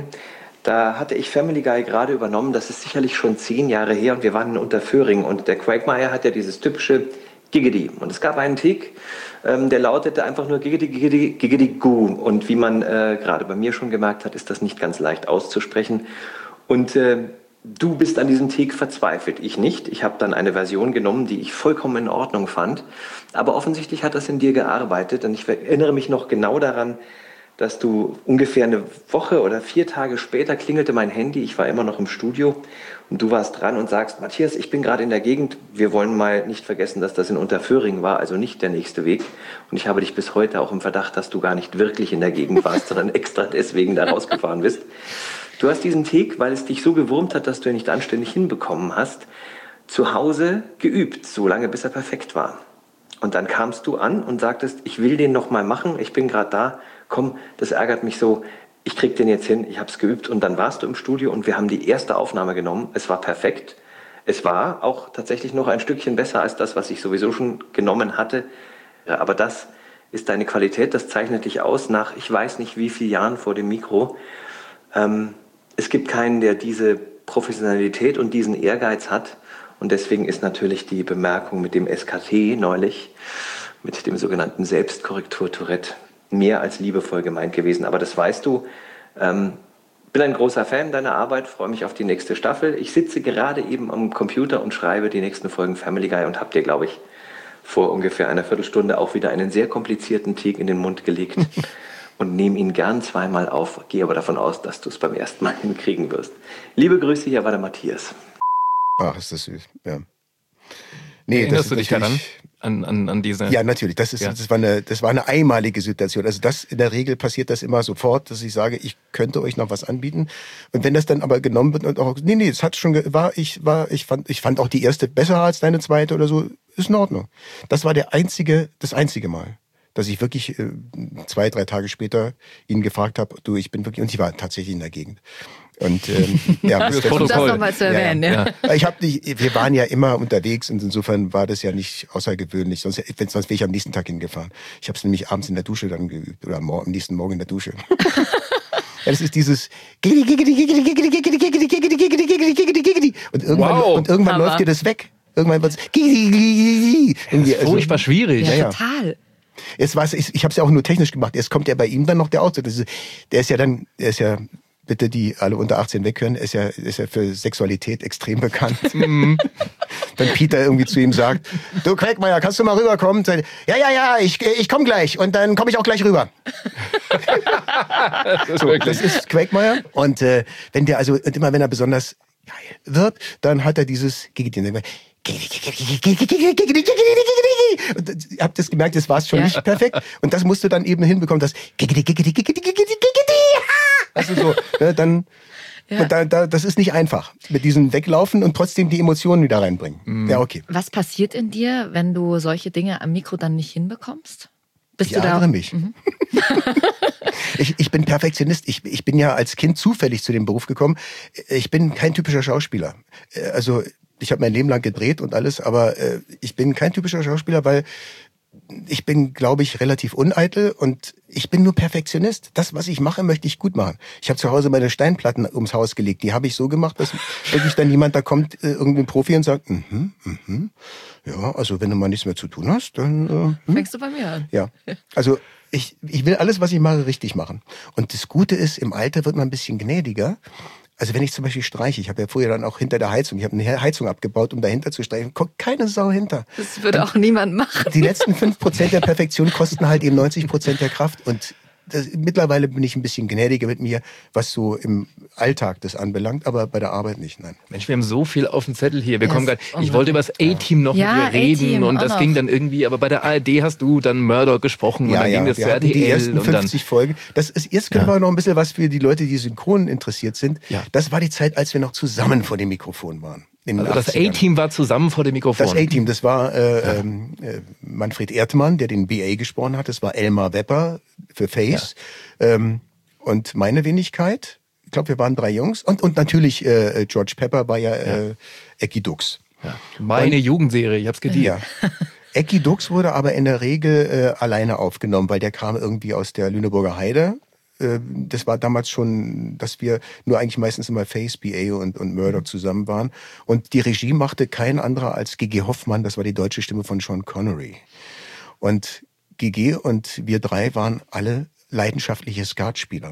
Da hatte ich Family Guy gerade übernommen, das ist sicherlich schon zehn Jahre her und wir waren in Unterföhring und der Quagmire hat ja dieses typische Giggity. Und es gab einen Take, ähm, der lautete einfach nur Giggity, Giggity, Giggity, Goo. Und wie man äh, gerade bei mir schon gemerkt hat, ist das nicht ganz leicht auszusprechen. Und äh, du bist an diesem Take verzweifelt, ich nicht. Ich habe dann eine Version genommen, die ich vollkommen in Ordnung fand. Aber offensichtlich hat das in dir gearbeitet. Und ich erinnere mich noch genau daran, dass du ungefähr eine Woche oder vier Tage später klingelte mein Handy, ich war immer noch im Studio und du warst dran und sagst, Matthias, ich bin gerade in der Gegend, wir wollen mal nicht vergessen, dass das in Unterföhring war, also nicht der nächste Weg. Und ich habe dich bis heute auch im Verdacht, dass du gar nicht wirklich in der Gegend warst, sondern extra deswegen da rausgefahren bist. Du hast diesen Tick, weil es dich so gewurmt hat, dass du ihn nicht anständig hinbekommen hast, zu Hause geübt, so lange bis er perfekt war. Und dann kamst du an und sagtest, ich will den noch mal machen, ich bin gerade da, komm, das ärgert mich so, ich krieg den jetzt hin, ich habe es geübt. Und dann warst du im Studio und wir haben die erste Aufnahme genommen, es war perfekt. Es war auch tatsächlich noch ein Stückchen besser als das, was ich sowieso schon genommen hatte. Ja, aber das ist deine Qualität, das zeichnet dich aus nach ich weiß nicht wie vielen Jahren vor dem Mikro. Ähm, es gibt keinen, der diese Professionalität und diesen Ehrgeiz hat. Und deswegen ist natürlich die Bemerkung mit dem S K T neulich, mit dem sogenannten Selbstkorrektur-Tourette, mehr als liebevoll gemeint gewesen. Aber das weißt du. Ähm, bin ein großer Fan deiner Arbeit, freue mich auf die nächste Staffel. Ich sitze gerade eben am Computer und schreibe die nächsten Folgen Family Guy und habe dir, glaube ich, vor ungefähr einer Viertelstunde auch wieder einen sehr komplizierten Teak in den Mund gelegt und nehme ihn gern zweimal auf, gehe aber davon aus, dass du es beim ersten Mal hinkriegen wirst. Liebe Grüße, hier war der Matthias. Ach, ist das süß, ja. Nee, Erinnerst das du dich daran? An, an, an diese... Ja, natürlich. Das, ist, ja. das, war eine, das war eine einmalige Situation. Also das in der Regel passiert das immer sofort, dass ich sage, ich könnte euch noch was anbieten. Und wenn das dann aber genommen wird und auch, nee, nee, es hat schon, war, ich war, ich fand, ich fand auch die erste besser als deine zweite oder so, ist in Ordnung. Das war der einzige, das einzige Mal, dass ich wirklich äh, zwei, drei Tage später ihn gefragt habe, du, ich bin wirklich, und ich war tatsächlich in der Gegend. Und ähm, ja, das, um das nochmal zu erwähnen, ja. ja. ja. Ich hab nicht, wir waren ja immer unterwegs und insofern war das ja nicht außergewöhnlich. Sonst, sonst wäre ich am nächsten Tag hingefahren. Ich habe es nämlich abends in der Dusche dann geübt oder am nächsten Morgen in der Dusche. Ja, das ist dieses und irgendwann, wow. und irgendwann läuft dir das weg. Irgendwann wird es furchtbar schwierig. Ja, ja, total. Es war, ich ich habe es ja auch nur technisch gemacht. Jetzt kommt ja bei ihm dann noch der Ausdruck. Der ist ja dann, der ist ja bitte die alle unter achtzehn weghören, ist ja, ist ja für Sexualität extrem bekannt. Wenn Peter irgendwie zu ihm sagt, du Quackmeier, kannst du mal rüberkommen? Ja, ja, ja, ich, ich komme gleich und dann komme ich auch gleich rüber. das, so, das ist Quackmeier. Und äh, wenn der also, immer wenn er besonders geil wird, dann hat er dieses und ihr habt das gemerkt, das war es schon ja. nicht perfekt. Und das musst du dann eben hinbekommen, dass also so, ne, dann, ja. da, da, das ist nicht einfach. Mit diesem Weglaufen und trotzdem die Emotionen wieder reinbringen. Mhm. Ja, okay. Was passiert in dir, wenn du solche Dinge am Mikro dann nicht hinbekommst? Bist ich du da? ärgere mich. Mhm. ich, ich bin Perfektionist. Ich, ich bin ja als Kind zufällig zu dem Beruf gekommen. Ich bin kein typischer Schauspieler. Also ich habe mein Leben lang gedreht und alles, aber äh, ich bin kein typischer Schauspieler, weil ich bin, glaube ich, relativ uneitel und ich bin nur Perfektionist. Das, was ich mache, möchte ich gut machen. Ich habe zu Hause meine Steinplatten ums Haus gelegt. Die habe ich so gemacht, dass wirklich dann jemand da kommt, äh, irgendein Profi und sagt, mhm, mhm, ja, also wenn du mal nichts mehr zu tun hast, dann... Äh, hm. Fängst du bei mir an. Ja, also ich, ich will alles, was ich mache, richtig machen. Und das Gute ist, im Alter wird man ein bisschen gnädiger. Also wenn ich zum Beispiel streiche, ich habe ja vorher dann auch hinter der Heizung, ich habe eine Heizung abgebaut, um dahinter zu streichen, kommt keine Sau hinter. Das würde auch niemand machen. Die letzten fünf Prozent der Perfektion kosten halt eben neunzig Prozent der Kraft und das, mittlerweile bin ich ein bisschen gnädiger mit mir, was so im Alltag das anbelangt, aber bei der Arbeit nicht, nein. Mensch, wir haben so viel auf dem Zettel hier. Wir yes. kommen grad, ich wollte über das A-Team noch ja, mit dir reden und das noch. ging dann irgendwie, aber bei der A R D hast du dann Murdoch gesprochen ja, und dann ja, ging das wir zu R T L. Die ersten und dann fünfzig Folgen. Das ist, jetzt können ja. wir noch ein bisschen was für die Leute, die synchron interessiert sind. Ja. Das war die Zeit, als wir noch zusammen vor dem Mikrofon waren. Also das A-Team war zusammen vor dem Mikrofon. Das A-Team, das war äh, ja. äh, Manfred Erdmann, der den B A gesprochen hat. Das war Elmar Wepper für Face. Ja. Ähm, und meine Wenigkeit. Ich glaube, wir waren drei Jungs. Und, und natürlich äh, George Pepper war ja, ja. Äh, Ecki Dux. Ja. Meine und, Jugendserie, ich hab's gedient. Ja. Ecki Dux wurde aber in der Regel äh, alleine aufgenommen, weil der kam irgendwie aus der Lüneburger Heide. Das war damals schon, dass wir nur eigentlich meistens immer Face, B A und, und Murdoch zusammen waren. Und die Regie machte kein anderer als G G Hoffmann, das war die deutsche Stimme von Sean Connery. Und G G und wir drei waren alle leidenschaftliche Skatspieler.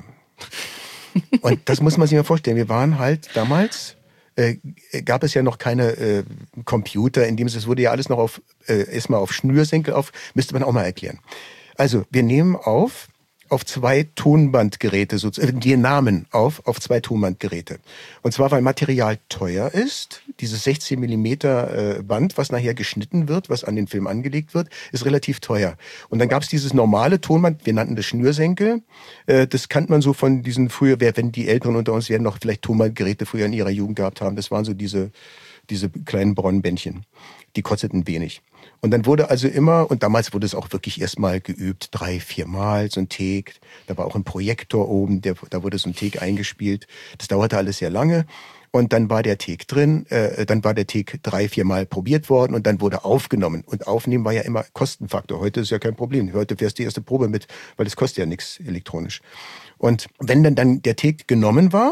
Und das muss man sich mal vorstellen. Wir waren halt damals, äh, gab es ja noch keine äh, Computer, in dem es wurde ja alles noch auf, äh, erstmal auf Schnürsenkel auf, müsste man auch mal erklären. Also, wir nehmen auf auf zwei Tonbandgeräte, so, die Namen auf, auf zwei Tonbandgeräte. Und zwar, weil Material teuer ist. Dieses sechzehn Millimeter Band, was nachher geschnitten wird, was an den Film angelegt wird, ist relativ teuer. Und dann gab es dieses normale Tonband, wir nannten das Schnürsenkel. Das kannte man so von diesen früher, wenn die Älteren unter uns werden noch vielleicht Tonbandgeräte früher in ihrer Jugend gehabt haben. Das waren so diese, diese kleinen braunen Bändchen. Die kosteten wenig. Und dann wurde also immer, und damals wurde es auch wirklich erstmal geübt, drei, vier Mal so ein Take. Da war auch ein Projektor oben, der, da wurde so ein Take eingespielt. Das dauerte alles sehr lange. Und dann war der Take drin, äh, dann war der Take drei, vier Mal probiert worden und dann wurde aufgenommen. Und aufnehmen war ja immer Kostenfaktor. Heute ist ja kein Problem. Heute fährst du die erste Probe mit, weil das kostet ja nichts elektronisch. Und wenn dann, dann der Take genommen war,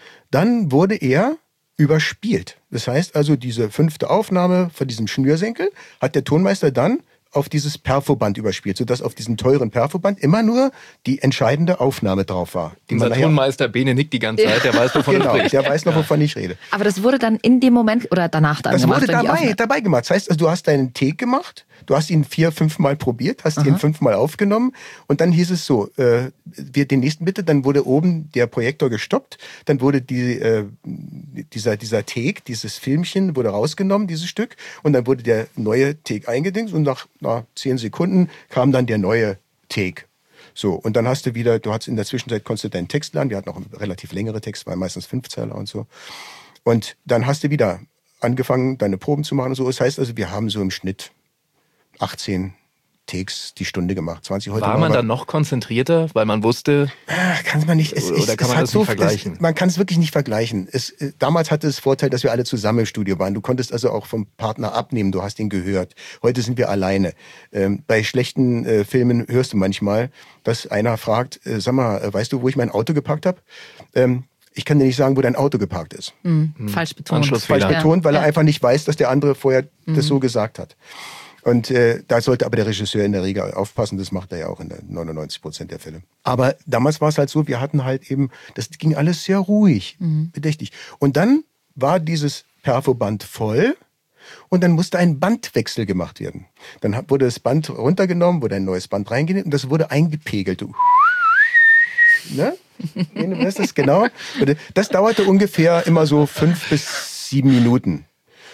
dann wurde er überspielt. Das heißt also, diese fünfte Aufnahme von diesem Schnürsenkel hat der Tonmeister dann auf dieses Perfoband überspielt, sodass auf diesem teuren Perfoband immer nur die entscheidende Aufnahme drauf war. Die Unser Tonmeister Bene nickt die ganze Zeit, der weiß, wovon genau, du sprichst. der weiß noch, wovon ich rede. Aber das wurde dann in dem Moment oder danach dann das gemacht? Das wurde dabei, dabei gemacht. Das heißt, also, du hast deinen Take gemacht, du hast ihn vier, fünf Mal probiert, hast Aha. ihn fünfmal aufgenommen und dann hieß es so, äh, wir den nächsten bitte, dann wurde oben der Projektor gestoppt, dann wurde die, äh, dieser, dieser Take, dieses Filmchen wurde rausgenommen, dieses Stück, und dann wurde der neue Take eingedingst und nach, nach zehn Sekunden kam dann der neue Take. So, und dann hast du wieder, du hast in der Zwischenzeit konntest du deinen Text lernen, wir hatten auch einen relativ längere Text, war meistens Fünfzeiler und so. Und dann hast du wieder angefangen, deine Proben zu machen und so. Das heißt also, wir haben so im Schnitt achtzehn Takes die Stunde gemacht. zwanzig heute war man dann noch konzentrierter, weil man wusste... Kann man nicht. Es, oder kann es man das so, nicht vergleichen? Es, man kann es wirklich nicht vergleichen. Es, damals hatte es Vorteil, dass wir alle zusammen im Studio waren. Du konntest also auch vom Partner abnehmen, du hast ihn gehört. Heute sind wir alleine. Ähm, bei schlechten äh, Filmen hörst du manchmal, dass einer fragt, äh, sag mal, weißt du, wo ich mein Auto geparkt habe? Ähm, Ich kann dir nicht sagen, wo dein Auto geparkt ist. Mhm. Hm. Falsch betont. Falsch betont, weil ja. er einfach nicht weiß, dass der andere vorher mhm. das so gesagt hat. Und äh, da sollte aber der Regisseur in der Regel aufpassen. Das macht er ja auch in der neunundneunzig Prozent der Fälle. Aber damals war es halt so, wir hatten halt eben, das ging alles sehr ruhig, mhm. bedächtig. Und dann war dieses Perfoband voll und dann musste ein Bandwechsel gemacht werden. Dann wurde das Band runtergenommen, wurde ein neues Band reingenäht und das wurde eingepegelt. Ne? Das ist genau. Das dauerte ungefähr immer so fünf bis sieben Minuten.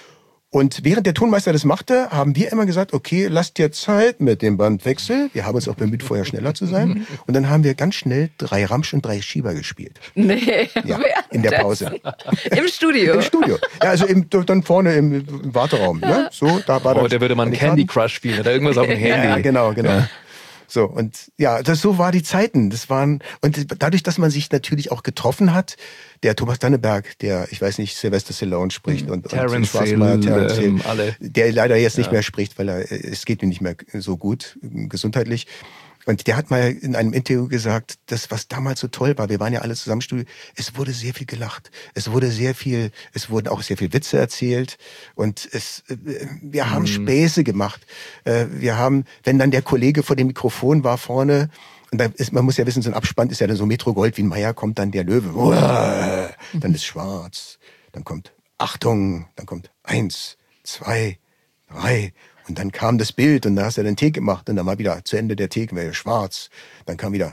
Und während der Tonmeister das machte, haben wir immer gesagt, okay, lasst dir Zeit mit dem Bandwechsel. Wir haben uns auch bemüht, vorher schneller zu sein. Und dann haben wir ganz schnell drei Ramsch und drei Schieber gespielt. Nee, ja, in der Pause. Im Studio? Im Studio. Ja, also im, dann vorne im, im Warteraum. Ne? So, da war oh, da würde man Candy Crush spielen oder irgendwas auf dem Handy. Ja, genau, genau. Ja. So, und ja, das, so war die Zeiten. Das waren, und dadurch, dass man sich natürlich auch getroffen hat, der Thomas Danneberg, der, ich weiß nicht, Sylvester Stallone spricht und, Terence Hill, Terence Hill, ähm, alle. der leider jetzt nicht ja. mehr spricht, weil er, es geht ihm nicht mehr so gut, gesundheitlich. Und der hat mal in einem Interview gesagt, das, was damals so toll war, wir waren ja alle zusammen im Studio, es wurde sehr viel gelacht. Es wurde sehr viel, es wurden auch sehr viel Witze erzählt und es, wir haben mhm. Späße gemacht. Wir haben, wenn dann der Kollege vor dem Mikrofon war vorne, und da ist, man muss ja wissen, so ein Abspann ist ja dann so Metro Goldwyn Mayer, kommt dann der Löwe, Uah, dann ist schwarz, dann kommt Achtung, dann kommt eins, zwei, drei. Und dann kam das Bild und da hast du den Take gemacht und dann war wieder zu Ende der Take, wäre schwarz. Dann kam wieder,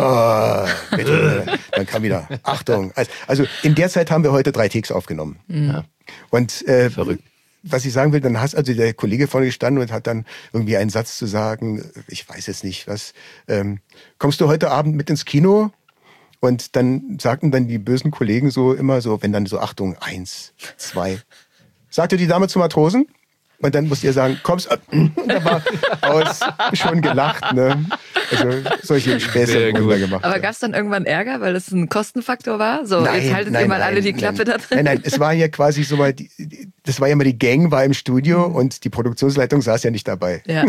oh, bitte. Dann kam wieder, Achtung. Also in der Zeit haben wir heute drei Takes aufgenommen. Ja. Und äh, verrückt. Was ich sagen will, dann hast also der Kollege vorne gestanden und hat dann irgendwie einen Satz zu sagen, ich weiß jetzt nicht was, ähm, kommst du heute Abend mit ins Kino? Und dann sagten dann die bösen Kollegen so immer so, wenn dann so, Achtung, eins, zwei. Sagte die Dame zum Matrosen? Und dann musst ihr sagen, kommst, und da war aus, schon gelacht, ne? Also solche Späße wurden da gemacht. Aber gab es dann irgendwann Ärger, weil das ein Kostenfaktor war? So, nein, jetzt haltet nein, ihr mal nein, alle die Klappe nein, da drin. Nein, nein, es war ja quasi so mal, die, das war ja mal die Gang war im Studio mhm. und die Produktionsleitung saß ja nicht dabei. Ja.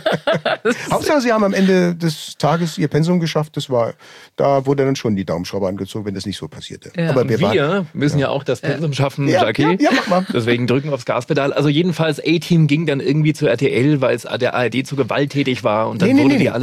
Hauptsache, sie haben am Ende des Tages ihr Pensum geschafft. Das war, da wurde dann schon die Daumenschraube angezogen, wenn das nicht so passierte. Ja. Aber wir, wir waren, müssen ja. ja auch das Pensum schaffen, ja, Jackie. Ja, ja, mach mal. Deswegen drücken wir aufs Gaspedal. Also jedenfalls A-Team ging dann irgendwie zu R T L, weil es der A R D zu gewalttätig war und dann nee, nee, wurde nee, die alle das, irgendwie neu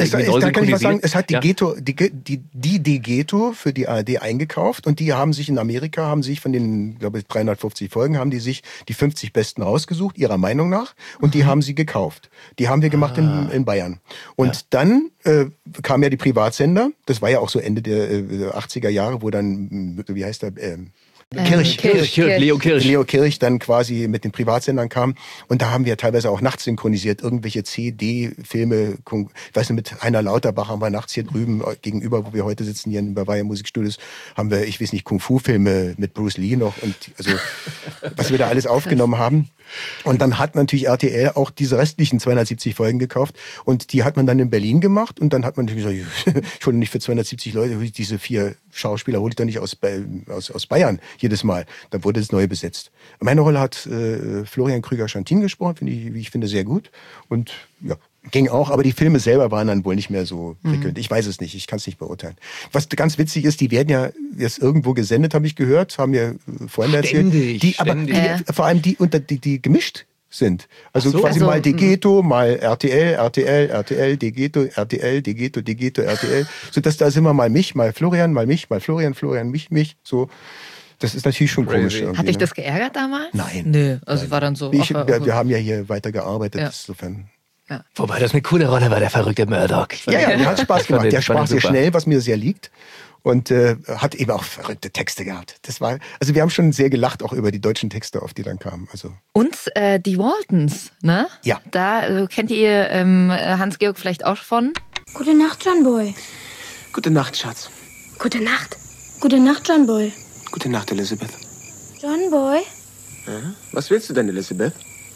da kann ich was sagen, es hat die ja. Ghetto, die, die, die, die Ghetto für die A R D eingekauft und die haben sich in Amerika, haben sich von den, glaube ich, dreihundertfünfzig Folgen, haben die sich die fünfzig besten rausgesucht, ihrer Meinung nach, und die haben sie gekauft. Die haben wir gemacht ah. in, in Bayern. Und ja. dann äh, kamen ja die Privatsender, das war ja auch so Ende der äh, achtziger Jahre, wo dann, wie heißt der, äh, Kirch, Kirch, Kirch, Leo Kirch. Leo Kirch dann quasi mit den Privatsendern kam. Und da haben wir teilweise auch nachts synchronisiert, irgendwelche C D-Filme. Ich weiß nicht, mit Heiner Lauterbach haben wir nachts hier drüben gegenüber, wo wir heute sitzen, hier in Bavaria Musikstudios, haben wir, ich weiß nicht, Kung-Fu-Filme mit Bruce Lee noch und also, was wir da alles aufgenommen haben. Und dann hat natürlich R T L auch diese restlichen zweihundertsiebzig Folgen gekauft und die hat man dann in Berlin gemacht und dann hat man natürlich gesagt, ich hole nicht für zweihundertsiebzig Leute, diese vier Schauspieler hole ich doch nicht aus, aus, aus Bayern jedes Mal. Da wurde es neu besetzt. Meine Rolle hat äh, Florian Krüger-Schantin gesprochen, finde ich, wie ich finde, sehr gut und ja, ging auch, aber die Filme selber waren dann wohl nicht mehr so prickelnd. Mhm. Ich weiß es nicht, ich kann es nicht beurteilen. Was ganz witzig ist, die werden ja jetzt irgendwo gesendet, habe ich gehört, haben mir vorhin erzählt. Ständig, die, aber ständig. Die, vor allem die, unter, die, die gemischt sind. Also so, quasi also, mal Degeto, mal R T L, R T L, R T L, Degeto, R T L, Degeto, Degeto, R T L. So dass da sind wir mal mich, mal Florian, mal mich, mal Florian, Florian, mich, mich. So. Das ist natürlich schon komisch. Hat dich das geärgert damals? Nein. Nö, also Nein. war dann so. Ich, ach, wir, wir haben ja hier weiter gearbeitet, ja. insofern. Ja. Wobei das eine coole Rolle war, der verrückte Murdoch. Ja, ja, der hat Spaß gemacht. Den, der sprach sehr super. schnell, was mir sehr liegt. Und äh, hat eben auch verrückte Texte gehabt. Das war, also wir haben schon sehr gelacht, auch über die deutschen Texte, auf die dann kamen. Also. Und äh, die Waltons, ne? Ja. Da äh, kennt ihr ähm, Hans-Georg vielleicht auch von? Gute Nacht, John Boy. Gute Nacht, Schatz. Gute Nacht. Gute Nacht, John Boy. Gute Nacht, Elizabeth. John Boy? Ja? Was willst du denn, Elizabeth?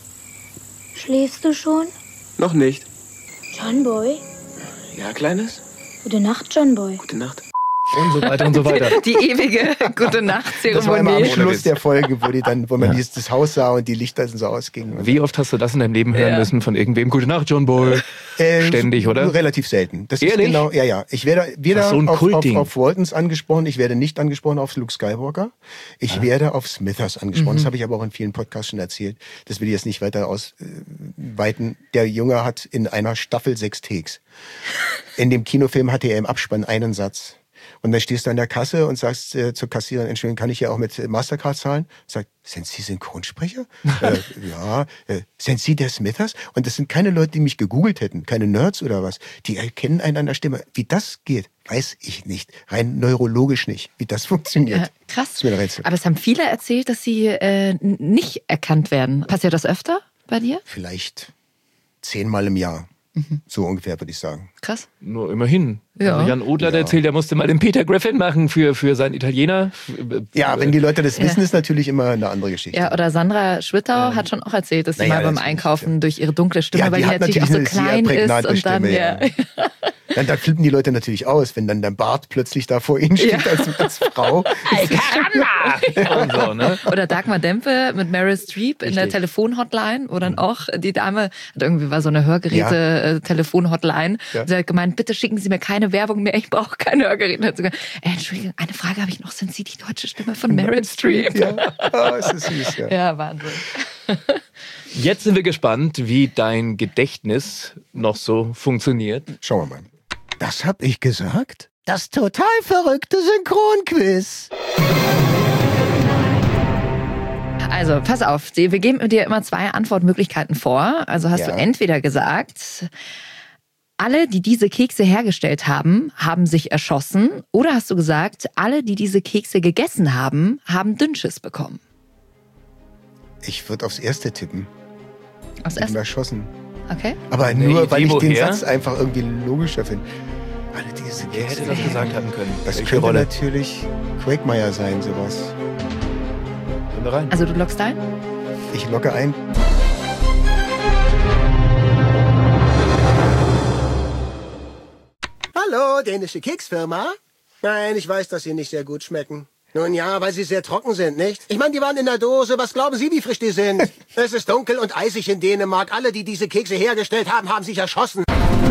Schläfst du schon? Noch nicht. John Boy? Ja, Kleines? Gute Nacht, John Boy. Gute Nacht. Und so weiter und so weiter. Die ewige Gute-Nacht-Zeremonie. Das war immer am Schluss der Folge, wo die dann, wo man ja. dieses das Haus sah und die Lichter so ausgingen. Wie oft hast du das in deinem Leben hören ja. müssen von irgendwem? Gute Nacht, John Boy. Äh, Ständig, oder? Relativ selten. Das Ehrlich? ist genau, ja, ja. Ich werde weder so ein auf, auf, Kultding. auf Waltons angesprochen, ich werde nicht angesprochen auf Luke Skywalker. Ich ah. werde auf Smithers angesprochen. Mhm. Das habe ich aber auch in vielen Podcasts schon erzählt. Das will ich jetzt nicht weiter ausweiten. Der Junge hat in einer Staffel sechs Takes. In dem Kinofilm hatte er im Abspann einen Satz. Und dann stehst du an der Kasse und sagst äh, zur Kassiererin, Entschuldigung, kann ich ja auch mit Mastercard zahlen? Sagt, sind Sie Synchronsprecher? äh, ja. Äh, sind Sie der Smithers? Und das sind keine Leute, die mich gegoogelt hätten, keine Nerds oder was. Die erkennen einen an der Stimme. Wie das geht, weiß ich nicht. Rein neurologisch nicht, wie das funktioniert. Ja, krass. Das ist mir ein Rätsel. Aber es haben viele erzählt, dass sie äh, nicht erkannt werden. Passiert das öfter bei dir? Vielleicht zehnmal im Jahr. Mhm. So ungefähr, würde ich sagen. Krass. Nur immerhin. Ja. Also Jan Odler, der Ja. erzählt, der musste mal den Peter Griffin machen für, für seinen Italiener. Ja, wenn die Leute das Ja. wissen, ist natürlich immer eine andere Geschichte. Ja, oder Sandra Schwittau ähm, hat schon auch erzählt, dass sie naja, mal beim das Einkaufen ja. durch ihre dunkle Stimme, Ja, weil die die hat natürlich auch so natürlich eine sehr klein ist prägnante und dann Stimme, ja. ja. Dann, dann flippen die Leute natürlich aus, wenn dann der Bart plötzlich da vor ihnen steht Ja. als, als Frau. Ay, caramba! Und so, ne? Oder Dagmar Dempe mit Meryl Streep in der Richtig. Telefonhotline, wo dann auch die Dame hat irgendwie war so eine Hörgeräte-Telefonhotline. Ja. Sie hat gemeint, bitte schicken Sie mir keine Werbung mehr, ich brauche keine Hörgeräte. Hat sogar, äh, Entschuldigung, eine Frage habe ich noch, sind Sie die deutsche Stimme von Meryl Streep? Ja, oh, es ist süß, ja. Ja, Wahnsinn. Jetzt sind wir gespannt, wie dein Gedächtnis noch so funktioniert. Schauen wir mal. Das hab ich gesagt? Das total verrückte Synchronquiz. Also, pass auf, wir geben dir immer zwei Antwortmöglichkeiten vor. Also hast Ja. du entweder gesagt, alle, die diese Kekse hergestellt haben, haben sich erschossen. Oder hast du gesagt, alle, die diese Kekse gegessen haben, haben Dünnschiss bekommen. Ich würde aufs erste tippen. Aufs Ich bin erste? erschossen. Okay. Aber Eine nur, weil Idee, ich den woher? Satz einfach irgendwie logischer finde. Alle diese Wer Kekse. hätte das gesagt haben können? Das Welche könnte Rolle? natürlich Quagmire sein, sowas. Können wir rein? Also du loggst ein? Ich locke ein. Hallo, dänische Keksfirma? Nein, ich weiß, dass sie nicht sehr gut schmecken. Nun ja, weil sie sehr trocken sind, nicht? Ich meine, die waren in der Dose. Was glauben Sie, wie frisch die sind? Es ist dunkel und eisig in Dänemark. Alle, die diese Kekse hergestellt haben, haben sich erschossen.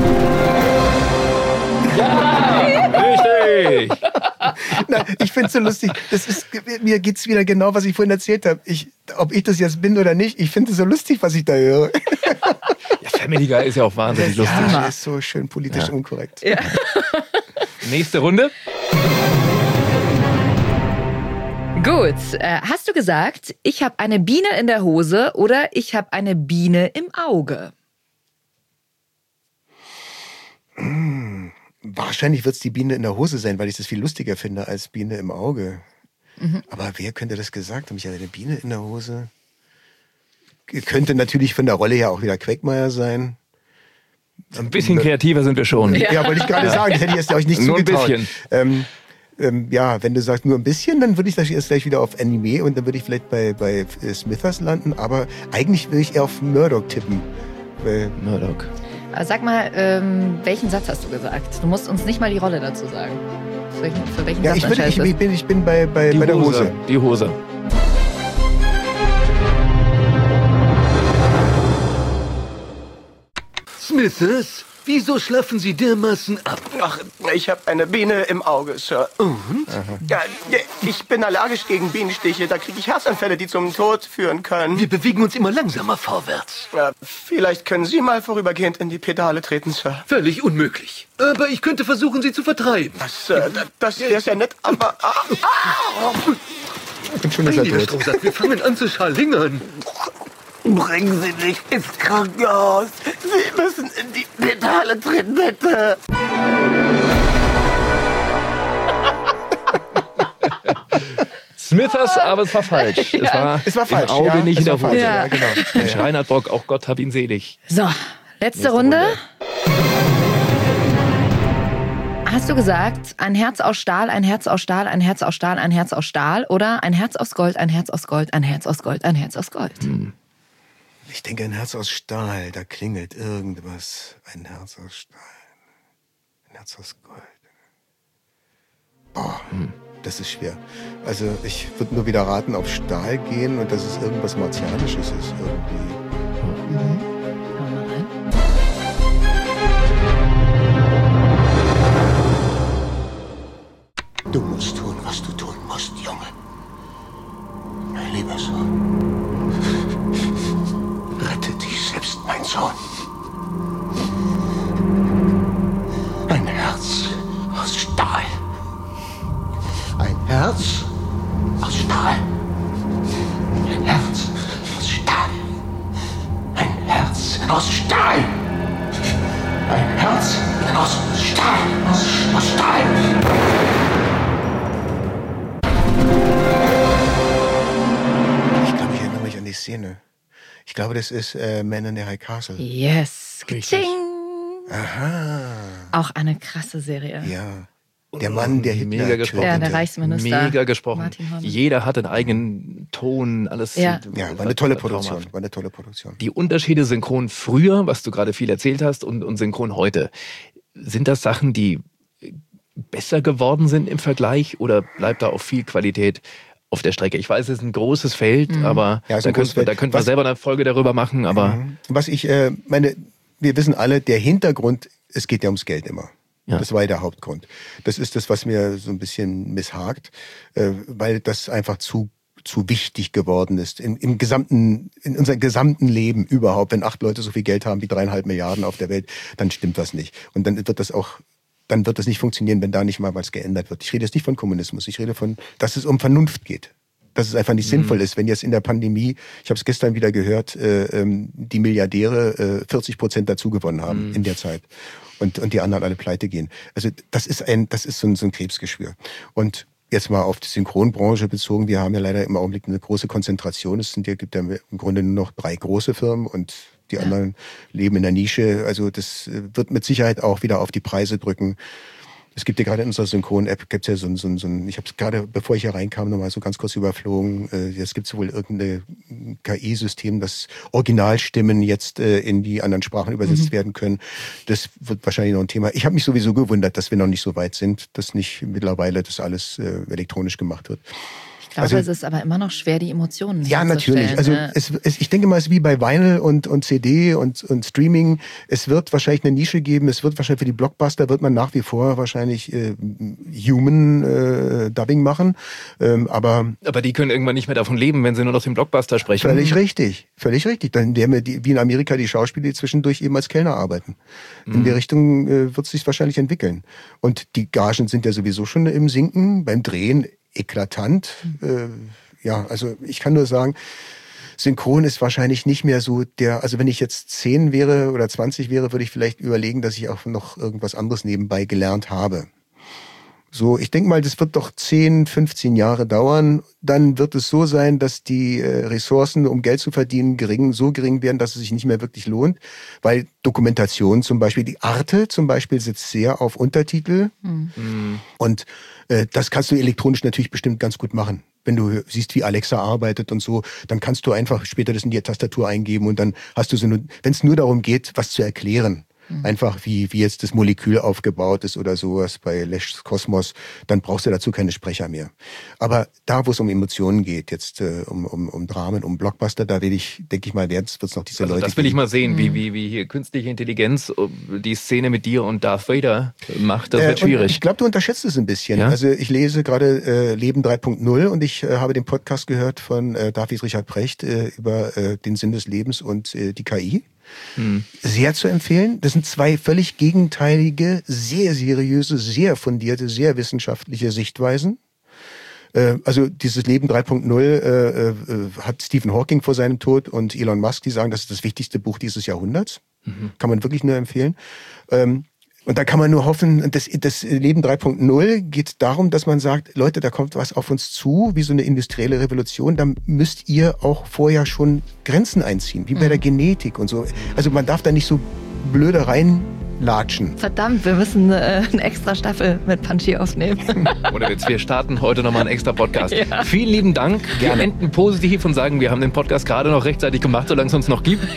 Richtig! Na, ich finde es so lustig. Das ist, mir geht's wieder genau, was ich vorhin erzählt habe. Ich, ob ich das jetzt bin oder nicht, ich finde es so lustig, was ich da höre. Ja, Family Guy ist ja auch wahnsinnig ja, lustig. Ja, ist so schön politisch ja. unkorrekt. Ja. Nächste Runde. Gut, äh, hast du gesagt, ich habe eine Biene in der Hose oder ich habe eine Biene im Auge? Hm, wahrscheinlich wird es die Biene in der Hose sein, weil ich das viel lustiger finde als Biene im Auge. Mhm. Aber wer könnte das gesagt haben? Ich habe eine Biene in der Hose. Könnte natürlich von der Rolle her auch wieder Quagmire sein. Ein bisschen kreativer sind wir schon. Ja, ja wollte ich gerade sagen, das hätte ich jetzt euch nicht nur zugetraut. Ein bisschen. Ähm, ähm, ja, wenn du sagst nur ein bisschen, dann würde ich das erst gleich wieder auf Anime und dann würde ich vielleicht bei, bei Smithers landen. Aber eigentlich will ich eher auf Murdoch tippen. Weil Murdoch. Aber sag mal, ähm, welchen Satz hast du gesagt? Du musst uns nicht mal die Rolle dazu sagen. Für welchen, für welchen ja, Satz ich, bin, ich, ich bin, ich bin bei, bei, die bei der Hose. Hose. Die Hose. Smithers, wieso schlafen Sie dermaßen ab? Ach, ich habe eine Biene im Auge, Sir. Und? Ja, ich bin allergisch gegen Bienenstiche. Da kriege ich Herzanfälle, die zum Tod führen können. Wir bewegen uns immer langsamer vorwärts. Ja, vielleicht können Sie mal vorübergehend in die Pedale treten, Sir. Völlig unmöglich. Aber ich könnte versuchen, Sie zu vertreiben. Was, Sir, das, das ist ja nett, aber... Ah, ah. Ich bin schon ist er tot. Wir fangen an zu scharlingern. Bringen Sie mich ins Krankenhaus. Sie müssen in die Pedale treten, bitte. Smithers, aber es war falsch. Ja. Es war, es war falsch. im Auge, ja, nicht in der Hose. Ja. Ja, genau. Ja, ja. Reinhard Bock, auch Gott hab ihn selig. So, letzte, Nächste Runde. Runde. Hast du gesagt, ein Herz aus Stahl, ein Herz aus Stahl, ein Herz aus Stahl, ein Herz aus Stahl oder ein Herz aus Gold, ein Herz aus Gold, ein Herz aus Gold, ein Herz aus Gold? Hm. Ich denke, ein Herz aus Stahl, da klingelt irgendwas. Ein Herz aus Stahl, ein Herz aus Gold. Boah, hm. das ist schwer. Also ich würde nur wieder raten auf Stahl gehen und dass es irgendwas Martianisches ist irgendwie. Mhm. Schauen wir mal rein. Du musst tun, was du tun musst, Junge. Mein lieber Sohn. Rette dich selbst, mein Sohn. Ein Herz aus Stahl. Ein Herz aus Stahl. Ein Herz aus Stahl. Ein Herz aus Stahl. Ein Herz aus Stahl. Aus, aus Stahl. Ich glaube, ich erinnere mich an die Szene. Ich glaube, das ist äh, Man in the High Castle. Yes. Ching. Aha. Auch eine krasse Serie. Ja. Der Mann, der Hitler Mega gesprochen. Ja, der Reichsminister. Mega gesprochen. Martin Horn. Jeder hat einen eigenen Ton, alles. Ja, ja war eine tolle Produktion. War eine tolle Produktion. Die Unterschiede synchron früher, was du gerade viel erzählt hast, und, und synchron heute. Sind das Sachen, die besser geworden sind im Vergleich oder bleibt da auch viel Qualität auf der Strecke? Ich weiß, es ist ein großes Feld, mhm. aber ja, da könnten wir, da könnten wir selber eine Folge darüber machen. Aber mhm. was ich äh, meine, wir wissen alle, der Hintergrund, es geht ja ums Geld immer. Ja. Das war ja der Hauptgrund. Das ist das, was mir so ein bisschen misshakt, äh, weil das einfach zu zu wichtig geworden ist in, im gesamten, in unserem gesamten Leben überhaupt. Wenn acht Leute so viel Geld haben wie dreieinhalb Milliarden auf der Welt, dann stimmt das nicht. Und dann wird das auch, dann wird das nicht funktionieren, wenn da nicht mal was geändert wird. Ich rede jetzt nicht von Kommunismus, ich rede von, dass es um Vernunft geht. Dass es einfach nicht mhm. sinnvoll ist, wenn jetzt in der Pandemie, ich habe es gestern wieder gehört, äh, ähm, die Milliardäre äh, vierzig Prozent dazu gewonnen haben mhm. in der Zeit. Und, und die anderen alle pleite gehen. Also das ist ein, das ist so ein, so ein Krebsgeschwür. Und jetzt mal auf die Synchronbranche bezogen, wir haben ja leider im Augenblick eine große Konzentration. Es sind ja, gibt ja im Grunde nur noch drei große Firmen und die ja. anderen leben in der Nische. Also das wird mit Sicherheit auch wieder auf die Preise drücken. Es gibt ja gerade in unserer Synchron-App, gibt's ja so ein, so ein, so ein ich habe es gerade, bevor ich hier reinkam, nochmal so ganz kurz überflogen. Es gibt wohl irgendein K I-System, das Originalstimmen jetzt äh, in die anderen Sprachen übersetzt mhm. werden können. Das wird wahrscheinlich noch ein Thema. Ich habe mich sowieso gewundert, dass wir noch nicht so weit sind, dass nicht mittlerweile das alles äh, elektronisch gemacht wird. Ich glaube, also, es ist aber immer noch schwer, die Emotionen ja, natürlich. Also ne? es, es, ich denke mal, es ist wie bei Vinyl und, und C D und, und Streaming. Es wird wahrscheinlich eine Nische geben. Es wird wahrscheinlich für die Blockbuster wird man nach wie vor wahrscheinlich äh, Human äh, Dubbing machen. Ähm, aber aber die können irgendwann nicht mehr davon leben, wenn sie nur noch den Blockbuster sprechen. Völlig richtig, völlig richtig. Dann werden wir die, wie in Amerika die Schauspieler, die zwischendurch eben als Kellner arbeiten. In mhm. die Richtung äh, wird es sich wahrscheinlich entwickeln. Und die Gagen sind ja sowieso schon im Sinken, beim Drehen eklatant. Äh, ja, also ich kann nur sagen, Synchron ist wahrscheinlich nicht mehr so der, also wenn ich jetzt zehn wäre oder zwanzig wäre, würde ich vielleicht überlegen, dass ich auch noch irgendwas anderes nebenbei gelernt habe. So, ich denke mal, das wird doch zehn, fünfzehn Jahre dauern. Dann wird es so sein, dass die äh, Ressourcen, um Geld zu verdienen, gering, so gering werden, dass es sich nicht mehr wirklich lohnt. Weil Dokumentation zum Beispiel, die Arte zum Beispiel setzt sehr auf Untertitel. Mhm. Und äh, das kannst du elektronisch natürlich bestimmt ganz gut machen. Wenn du siehst, wie Alexa arbeitet und so, dann kannst du einfach später das in die Tastatur eingeben und dann hast du so eine, wenn es nur darum geht, was zu erklären. Einfach wie, wie jetzt das Molekül aufgebaut ist oder sowas bei Lesch's Kosmos, dann brauchst du dazu keine Sprecher mehr. Aber da, wo es um Emotionen geht, jetzt äh, um, um, um Dramen, um Blockbuster, da will ich, denke ich mal, wird es noch diese also Leute das will geben. ich mal sehen, mhm. wie, wie, wie hier künstliche Intelligenz die Szene mit dir und Darth Vader macht. Das äh, wird schwierig. Ich glaube, du unterschätzt es ein bisschen. Ja? Also ich lese gerade äh, Leben drei Punkt null und ich äh, habe den Podcast gehört von äh, David Richard Precht äh, über äh, den Sinn des Lebens und äh, die K I. Hm. Sehr zu empfehlen. Das sind zwei völlig gegenteilige, sehr seriöse, sehr fundierte, sehr wissenschaftliche Sichtweisen. Äh, also dieses Leben drei Punkt null äh, äh, hat Stephen Hawking vor seinem Tod und Elon Musk, die sagen, das ist das wichtigste Buch dieses Jahrhunderts. Mhm. Kann man wirklich nur empfehlen. Ähm, Und da kann man nur hoffen, das, das Leben drei Punkt null geht darum, dass man sagt, Leute, da kommt was auf uns zu, wie so eine industrielle Revolution, da müsst ihr auch vorher schon Grenzen einziehen, wie bei mhm. der Genetik und so. Also man darf da nicht so blöde reinlatschen. Verdammt, wir müssen äh, eine extra Staffel mit Punchy aufnehmen. Oder jetzt, wir starten heute nochmal einen extra Podcast. Ja. Vielen lieben Dank. Wir enden positiv und sagen, wir haben den Podcast gerade noch rechtzeitig gemacht, solange es uns noch gibt.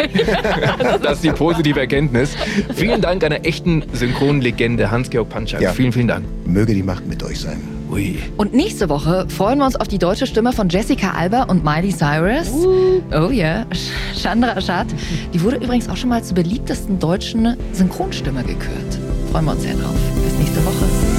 Das ist die positive Erkenntnis. Vielen Dank einer echten Synchronlegende, Hans-Georg Panschak. Ja. Vielen, vielen Dank. Möge die Macht mit euch sein. Ui. Und nächste Woche freuen wir uns auf die deutsche Stimme von Jessica Alba und Miley Cyrus. Uh. Oh ja, yeah. Chandra Ashad. Die wurde übrigens auch schon mal zur beliebtesten deutschen Synchronstimme gekürt. Freuen wir uns sehr drauf. Bis nächste Woche.